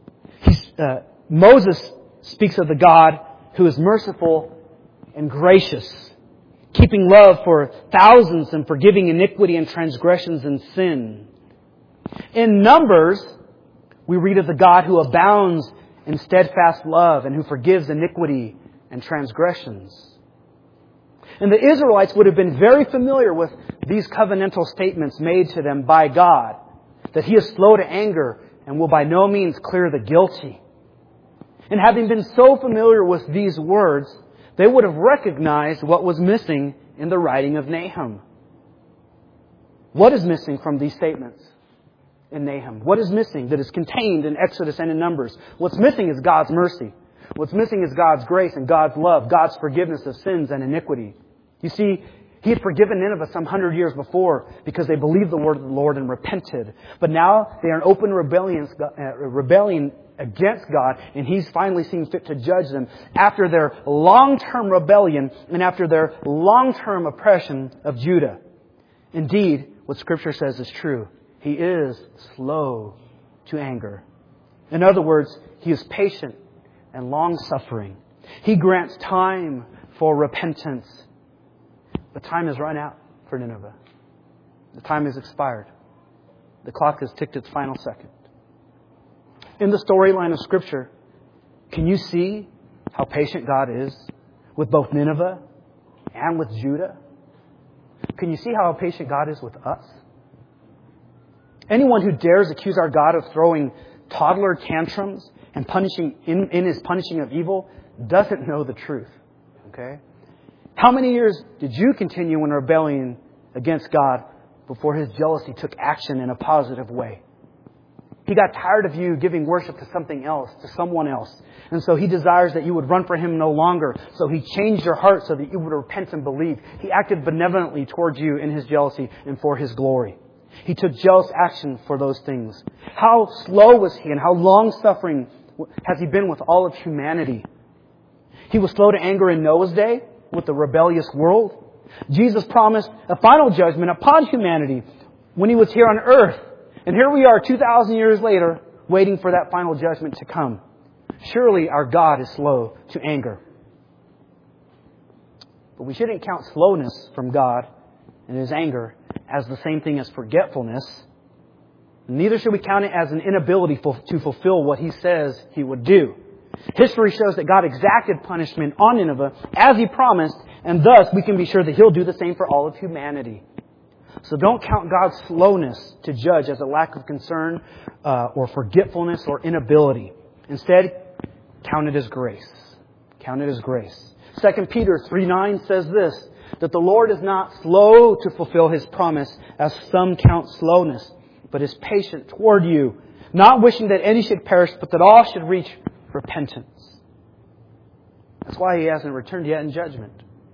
Moses speaks of the God who is merciful and gracious, keeping love for thousands and forgiving iniquity and transgressions and sin. In Numbers, we read of the God who abounds in steadfast love and who forgives iniquity and transgressions. And the Israelites would have been very familiar with these covenantal statements made to them by God, that He is slow to anger and will by no means clear the guilty. And having been so familiar with these words, they would have recognized what was missing in the writing of Nahum. What is missing from these statements in Nahum? What is missing that is contained in Exodus and in Numbers? What's missing is God's mercy. What's missing is God's grace and God's love, God's forgiveness of sins and iniquity. You see, He had forgiven Nineveh some 100 years before because they believed the word of the Lord and repented. But now they are in open rebellion against God, and He's finally seen fit to judge them after their long-term rebellion and after their long-term oppression of Judah. Indeed, what Scripture says is true. He is slow to anger. In other words, He is patient and long-suffering. He grants time for repentance. But time has run out for Nineveh. The time has expired. The clock has ticked its final second. In the storyline of Scripture, can you see how patient God is with both Nineveh and with Judah? Can you see how patient God is with us? Anyone who dares accuse our God of throwing toddler tantrums and punishing in His punishing of evil doesn't know the truth. Okay? How many years did you continue in rebellion against God before His jealousy took action in a positive way? He got tired of you giving worship to something else, to someone else. And so He desires that you would run for Him no longer. So He changed your heart so that you would repent and believe. He acted benevolently towards you in His jealousy and for His glory. He took jealous action for those things. How slow was He and how long-suffering has He been with all of humanity? He was slow to anger in Noah's day with the rebellious world. Jesus promised a final judgment upon humanity when He was here on earth. And here we are 2,000 years later waiting for that final judgment to come. Surely our God is slow to anger. But we shouldn't count slowness from God and His anger as the same thing as forgetfulness. Neither should we count it as an inability to fulfill what He says He would do. History shows that God exacted punishment on Nineveh as He promised, and thus we can be sure that He'll do the same for all of humanity. So don't count God's slowness to judge as a lack of concern or forgetfulness or inability. Instead, count it as grace. Count it as grace. 2 Peter 3:9 says this, that the Lord is not slow to fulfill His promise, as some count slowness, but is patient toward you, not wishing that any should perish, but that all should reach repentance. That's why He hasn't returned yet in judgment.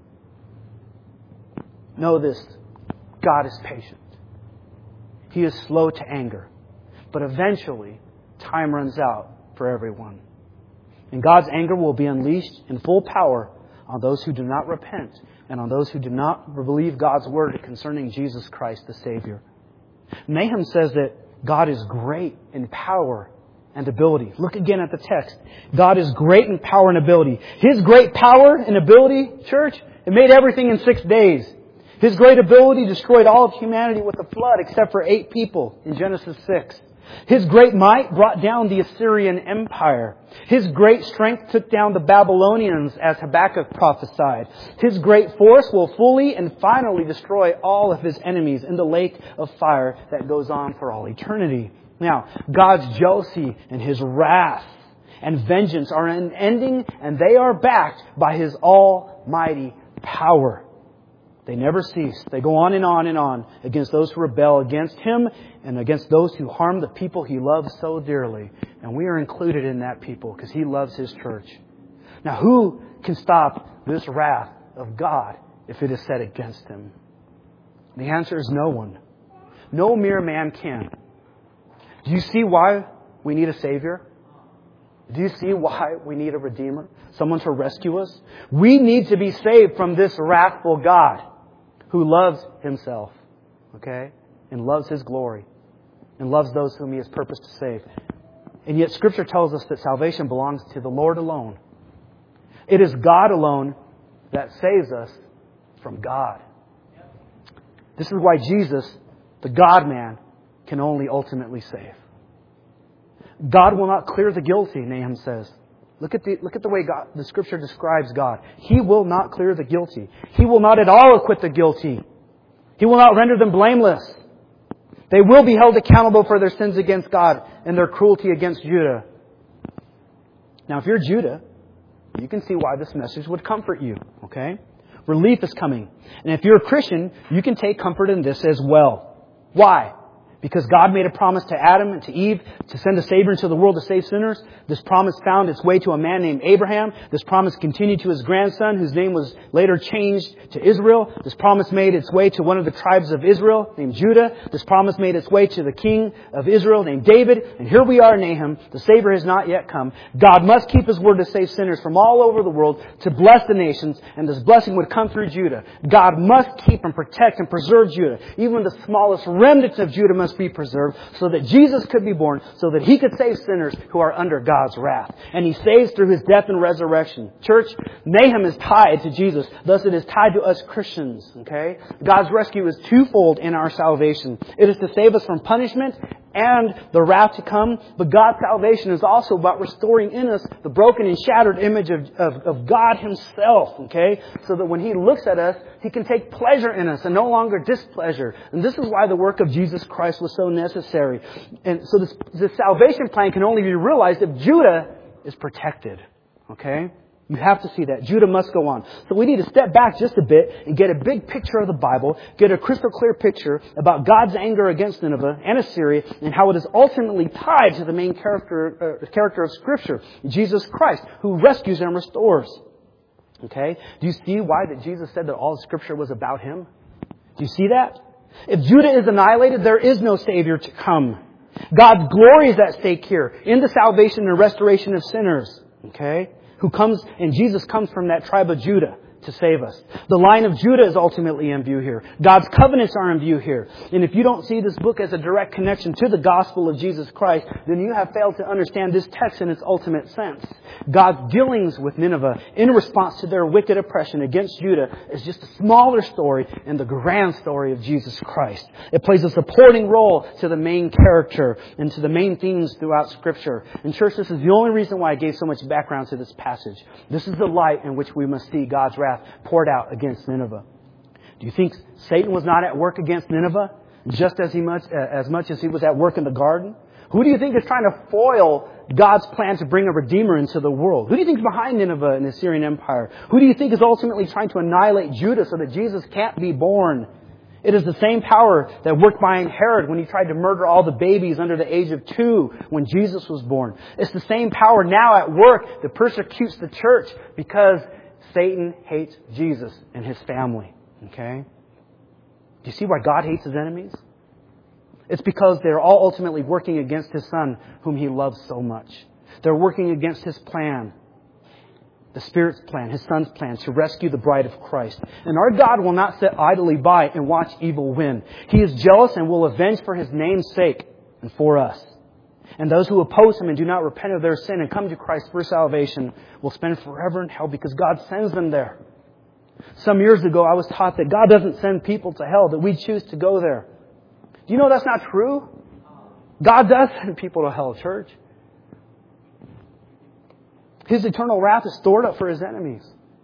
Know this, God is patient. He is slow to anger. But eventually, time runs out for everyone. And God's anger will be unleashed in full power on those who do not repent and on those who do not believe God's word concerning Jesus Christ the Savior. Nahum says that God is great in power and ability. Look again at the text. God is great in power and ability. His great power and ability, church, it made everything in 6 days. His great ability destroyed all of humanity with a flood except for 8 people in Genesis 6. His great might brought down the Assyrian Empire. His great strength took down the Babylonians, as Habakkuk prophesied. His great force will fully and finally destroy all of His enemies in the lake of fire that goes on for all eternity. Now, God's jealousy and His wrath and vengeance are unending, and they are backed by His almighty power. They never cease. They go on and on and on against those who rebel against Him and against those who harm the people He loves so dearly. And we are included in that people because He loves His church. Now, who can stop this wrath of God if it is set against Him? The answer is no one. No mere man can. Do you see why we need a Savior? Do you see why we need a Redeemer? Someone to rescue us? We need to be saved from this wrathful God who loves Himself, okay? And loves His glory. And loves those whom He has purposed to save. And yet Scripture tells us that salvation belongs to the Lord alone. It is God alone that saves us from God. This is why Jesus, the God-man, can only ultimately save. God will not clear the guilty, Nahum says. Look at the way the Scripture describes God. He will not clear the guilty. He will not at all acquit the guilty. He will not render them blameless. They will be held accountable for their sins against God and their cruelty against Judah. Now, if you're Judah, you can see why this message would comfort you. Okay? Relief is coming. And if you're a Christian, you can take comfort in this as well. Why? Because God made a promise to Adam and to Eve to send a Savior into the world to save sinners. This promise found its way to a man named Abraham. This promise continued to his grandson, whose name was later changed to Israel. This promise made its way to one of the tribes of Israel named Judah. This promise made its way to the king of Israel named David. And here we are, Nahum. The Savior has not yet come. God must keep His word to save sinners from all over the world, to bless the nations, and this blessing would come through Judah. God must keep and protect and preserve Judah. Even the smallest remnants of Judah must be preserved so that Jesus could be born, so that He could save sinners who are under God's wrath. And He saves through His death and resurrection. Church, Nahum is tied to Jesus. Thus it is tied to us Christians. Okay? God's rescue is twofold in our salvation. It is to save us from punishment and the wrath to come. But God's salvation is also about restoring in us the broken and shattered image of God Himself. Okay? So that when He looks at us, He can take pleasure in us and no longer displeasure. And this is why the work of Jesus Christ was so necessary. And so this salvation plan can only be realized if Judah is protected. Okay? You have to see that. Judah must go on. So we need to step back just a bit and get a big picture of the Bible, get a crystal clear picture about God's anger against Nineveh and Assyria and how it is ultimately tied to the main character of Scripture, Jesus Christ, who rescues and restores. Okay? Do you see why that Jesus said that all Scripture was about Him? Do you see that? If Judah is annihilated, there is no Savior to come. God's glory is at stake here in the salvation and restoration of sinners. Okay? And Jesus comes from that tribe of Judah to save us. The line of Judah is ultimately in view here. God's covenants are in view here. And if you don't see this book as a direct connection to the gospel of Jesus Christ, then you have failed to understand this text in its ultimate sense. God's dealings with Nineveh in response to their wicked oppression against Judah is just a smaller story in the grand story of Jesus Christ. It plays a supporting role to the main character and to the main themes throughout Scripture. And church, this is the only reason why I gave so much background to this passage. This is the light in which we must see God's wrath poured out against Nineveh. Do you think Satan was not at work against Nineveh just as much as he was at work in the garden? Who do you think is trying to foil God's plan to bring a Redeemer into the world? Who do you think is behind Nineveh and the Assyrian Empire? Who do you think is ultimately trying to annihilate Judah so that Jesus can't be born? It is the same power that worked behind Herod when he tried to murder all the babies under the age of 2 when Jesus was born. It's the same power now at work that persecutes the church because Satan hates Jesus and his family. Okay? Do you see why God hates his enemies? It's because they're all ultimately working against his Son, whom he loves so much. They're working against his plan, the Spirit's plan, his Son's plan to rescue the bride of Christ. And our God will not sit idly by and watch evil win. He is jealous and will avenge for his name's sake and for us. And those who oppose him and do not repent of their sin and come to Christ for salvation will spend forever in hell because God sends them there. Some years ago, I was taught that God doesn't send people to hell, that we choose to go there. Do you know that's not true? God does send people to hell, church. His eternal wrath is stored up for his enemies.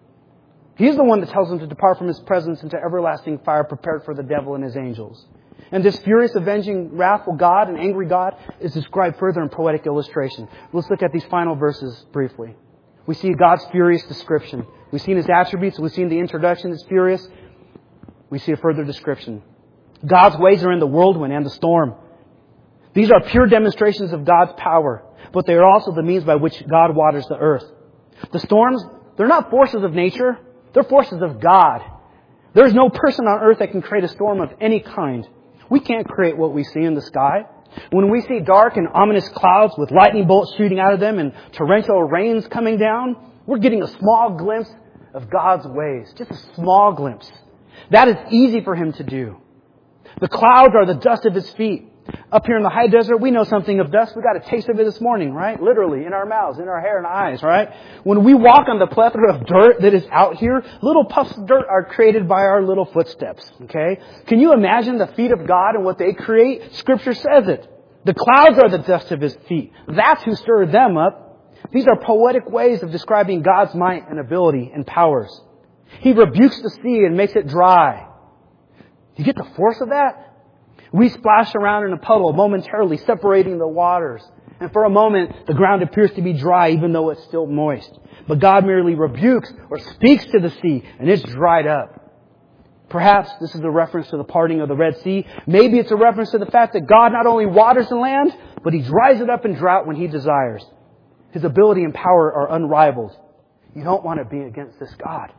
He's the one that tells them to depart from his presence into everlasting fire prepared for the devil and his angels. And this furious, avenging, wrathful God and angry God is described further in poetic illustration. Let's look at these final verses briefly. We see God's furious description. We've seen his attributes. We've seen the introduction that's furious. We see a further description. God's ways are in the whirlwind and the storm. These are pure demonstrations of God's power, but they are also the means by which God waters the earth. The storms, they're not forces of nature. They're forces of God. There's no person on earth that can create a storm of any kind. We can't create what we see in the sky. When we see dark and ominous clouds with lightning bolts shooting out of them and torrential rains coming down, we're getting a small glimpse of God's ways. Just a small glimpse. That is easy for him to do. The clouds are the dust of his feet. Up here in the high desert, we know something of dust. We got a taste of it this morning, right? Literally, in our mouths, in our hair and eyes, right? When we walk on the plethora of dirt that is out here, little puffs of dirt are created by our little footsteps, okay? Can you imagine the feet of God and what they create? Scripture says it. The clouds are the dust of his feet. That's who stirred them up. These are poetic ways of describing God's might and ability and powers. He rebukes the sea and makes it dry. You get the force of that? We splash around in a puddle, momentarily separating the waters. And for a moment, the ground appears to be dry, even though it's still moist. But God merely rebukes or speaks to the sea, and it's dried up. Perhaps this is a reference to the parting of the Red Sea. Maybe it's a reference to the fact that God not only waters the land, but he dries it up in drought when he desires. His ability and power are unrivaled. You don't want to be against this God.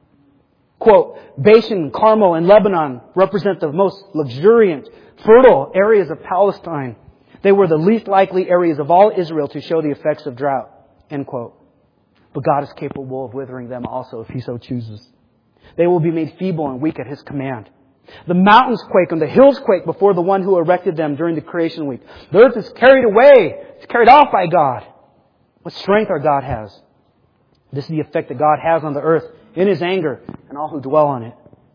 Quote, Bashan, Carmel, and Lebanon represent the most luxuriant, fertile areas of Palestine. They were the least likely areas of all Israel to show the effects of drought. End quote. But God is capable of withering them also if he so chooses. They will be made feeble and weak at his command. The mountains quake and the hills quake before the one who erected them during the creation week. The earth is carried away. It's carried off by God. What strength our God has. This is the effect that God has on the earth in his anger and all who dwell on it.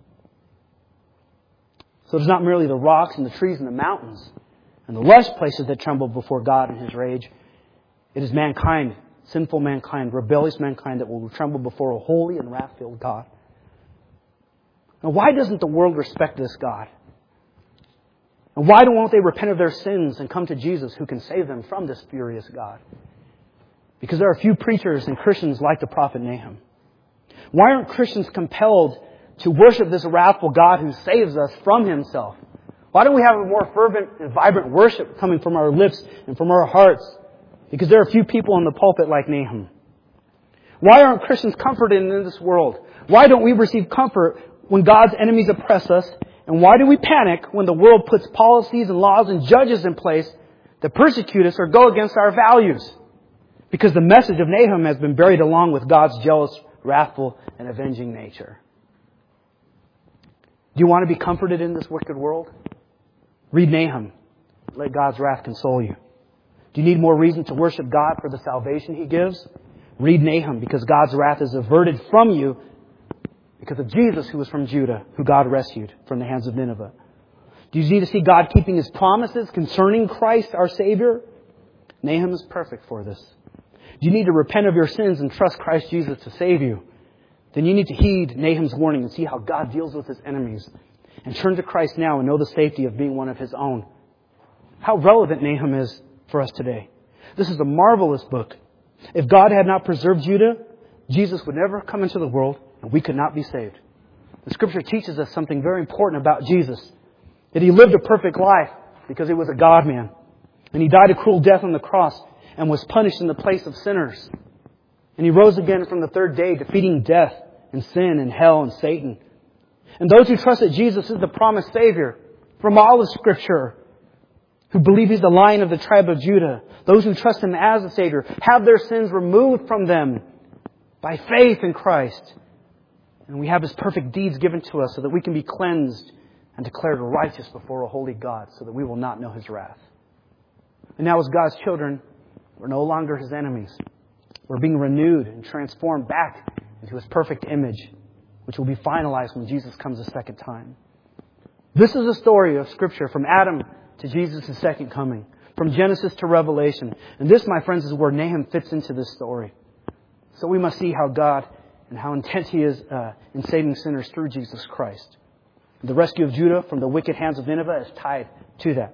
So it's not merely the rocks and the trees and the mountains and the lush places that tremble before God in his rage. It is mankind, sinful mankind, rebellious mankind that will tremble before a holy and wrath-filled God. Now, why doesn't the world respect this God? And why won't they repent of their sins and come to Jesus who can save them from this furious God? Because there are few preachers and Christians like the prophet Nahum. Why aren't Christians compelled to worship this wrathful God who saves us from himself? Why don't we have a more fervent and vibrant worship coming from our lips and from our hearts? Because there are few people in the pulpit like Nahum. Why aren't Christians comforted in this world? Why don't we receive comfort when God's enemies oppress us And why do we panic when the world puts policies and laws and judges in place that persecute us or go against our values? Because the message of Nahum has been buried along with God's jealous, wrathful, and avenging nature. Do you want to be comforted in this wicked world? Read Nahum. Let God's wrath console you. Do you need more reason to worship God for the salvation He gives? Read Nahum, because God's wrath is averted from you because of Jesus, who was from Judah, who God rescued from the hands of Nineveh. Do you need to see God keeping His promises concerning Christ, our Savior? Nahum is perfect for this. Do you need to repent of your sins and trust Christ Jesus to save you? Then you need to heed Nahum's warning and see how God deals with His enemies. And turn to Christ now and know the safety of being one of His own. How relevant Nahum is for us today. This is a marvelous book. If God had not preserved Judah, Jesus would never come into the world and we could not be saved. The Scripture teaches us something very important about Jesus. That He lived a perfect life because He was a God-man. And He died a cruel death on the cross and was punished in the place of sinners. And He rose again from the third day, defeating death and sin and hell and Satan. And those who trust that Jesus is the promised Savior from all of Scripture, who believe He's the Lion of the tribe of Judah, those who trust Him as a Savior, have their sins removed from them by faith in Christ. And we have His perfect deeds given to us so that we can be cleansed and declared righteous before a holy God, so that we will not know His wrath. And now as God's children, we're no longer His enemies. We're being renewed and transformed back into His perfect image, which will be finalized when Jesus comes a second time. This is a story of Scripture from Adam to Jesus' second coming, from Genesis to Revelation. And this, my friends, is where Nahum fits into this story. So we must see how God and how intent He is in saving sinners through Jesus Christ. The rescue of Judah from the wicked hands of Nineveh is tied to that.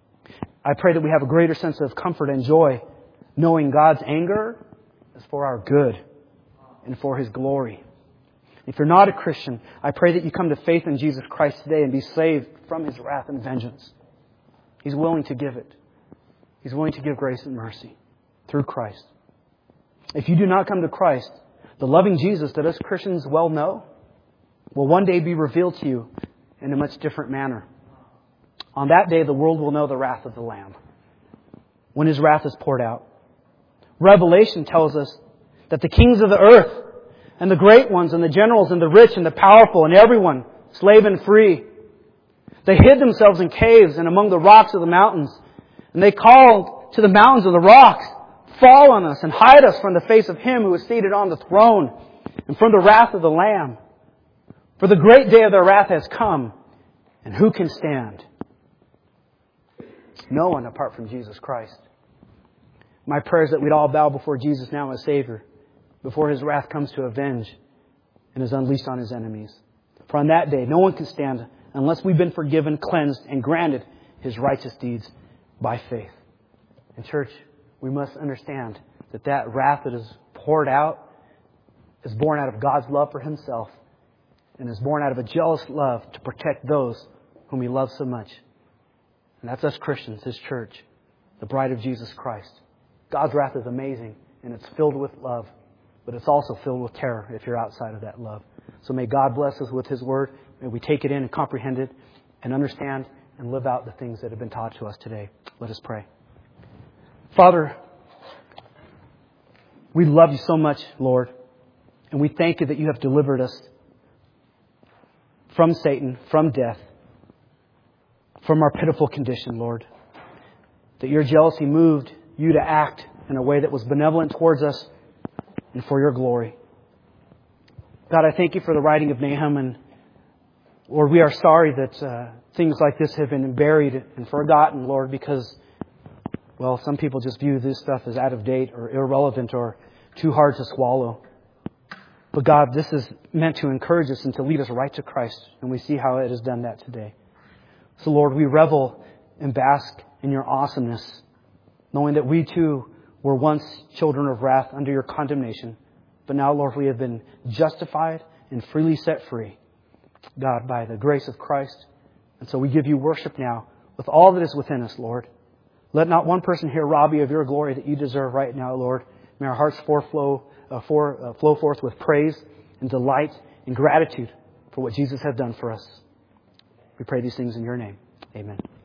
I pray that we have a greater sense of comfort and joy, knowing God's anger is for our good and for His glory. If you're not a Christian, I pray that you come to faith in Jesus Christ today and be saved from His wrath and vengeance. He's willing to give it. He's willing to give grace and mercy through Christ. If you do not come to Christ, the loving Jesus that us Christians well know will one day be revealed to you in a much different manner. On that day, the world will know the wrath of the Lamb when His wrath is poured out. Revelation tells us that the kings of the earth and the great ones and the generals and the rich and the powerful and everyone, slave and free, they hid themselves in caves and among the rocks of the mountains. And they called to the mountains and the rocks, fall on us and hide us from the face of Him who is seated on the throne and from the wrath of the Lamb. For the great day of their wrath has come, and who can stand? No one apart from Jesus Christ. My prayer is that we'd all bow before Jesus now as Savior, before His wrath comes to avenge and is unleashed on His enemies. For on that day, no one can stand unless we've been forgiven, cleansed, and granted His righteous deeds by faith. And church, we must understand that that wrath that is poured out is born out of God's love for Himself and is born out of a jealous love to protect those whom He loves so much. And that's us Christians, His church, the bride of Jesus Christ. God's wrath is amazing and it's filled with love, but it's also filled with terror if you're outside of that love. So may God bless us with His Word. May we take it in and comprehend it and understand and live out the things that have been taught to us today. Let us pray. Father, we love You so much, Lord, and we thank You that You have delivered us from Satan, from death, from our pitiful condition, Lord. That Your jealousy moved You to act in a way that was benevolent towards us and for Your glory. God, I thank You for the writing of Nahum, and Lord, we are sorry that things like this have been buried and forgotten, Lord, because, well, some people just view this stuff as out of date or irrelevant or too hard to swallow. But God, this is meant to encourage us and to lead us right to Christ, and we see how it has done that today. So, Lord, we revel and bask in Your awesomeness, knowing that we too were once children of wrath under Your condemnation. But now, Lord, we have been justified and freely set free, God, by the grace of Christ. And so we give You worship now with all that is within us, Lord. Let not one person here rob You of Your glory that You deserve right now, Lord. May our hearts flow forth with praise and delight and gratitude for what Jesus has done for us. We pray these things in your name. Amen.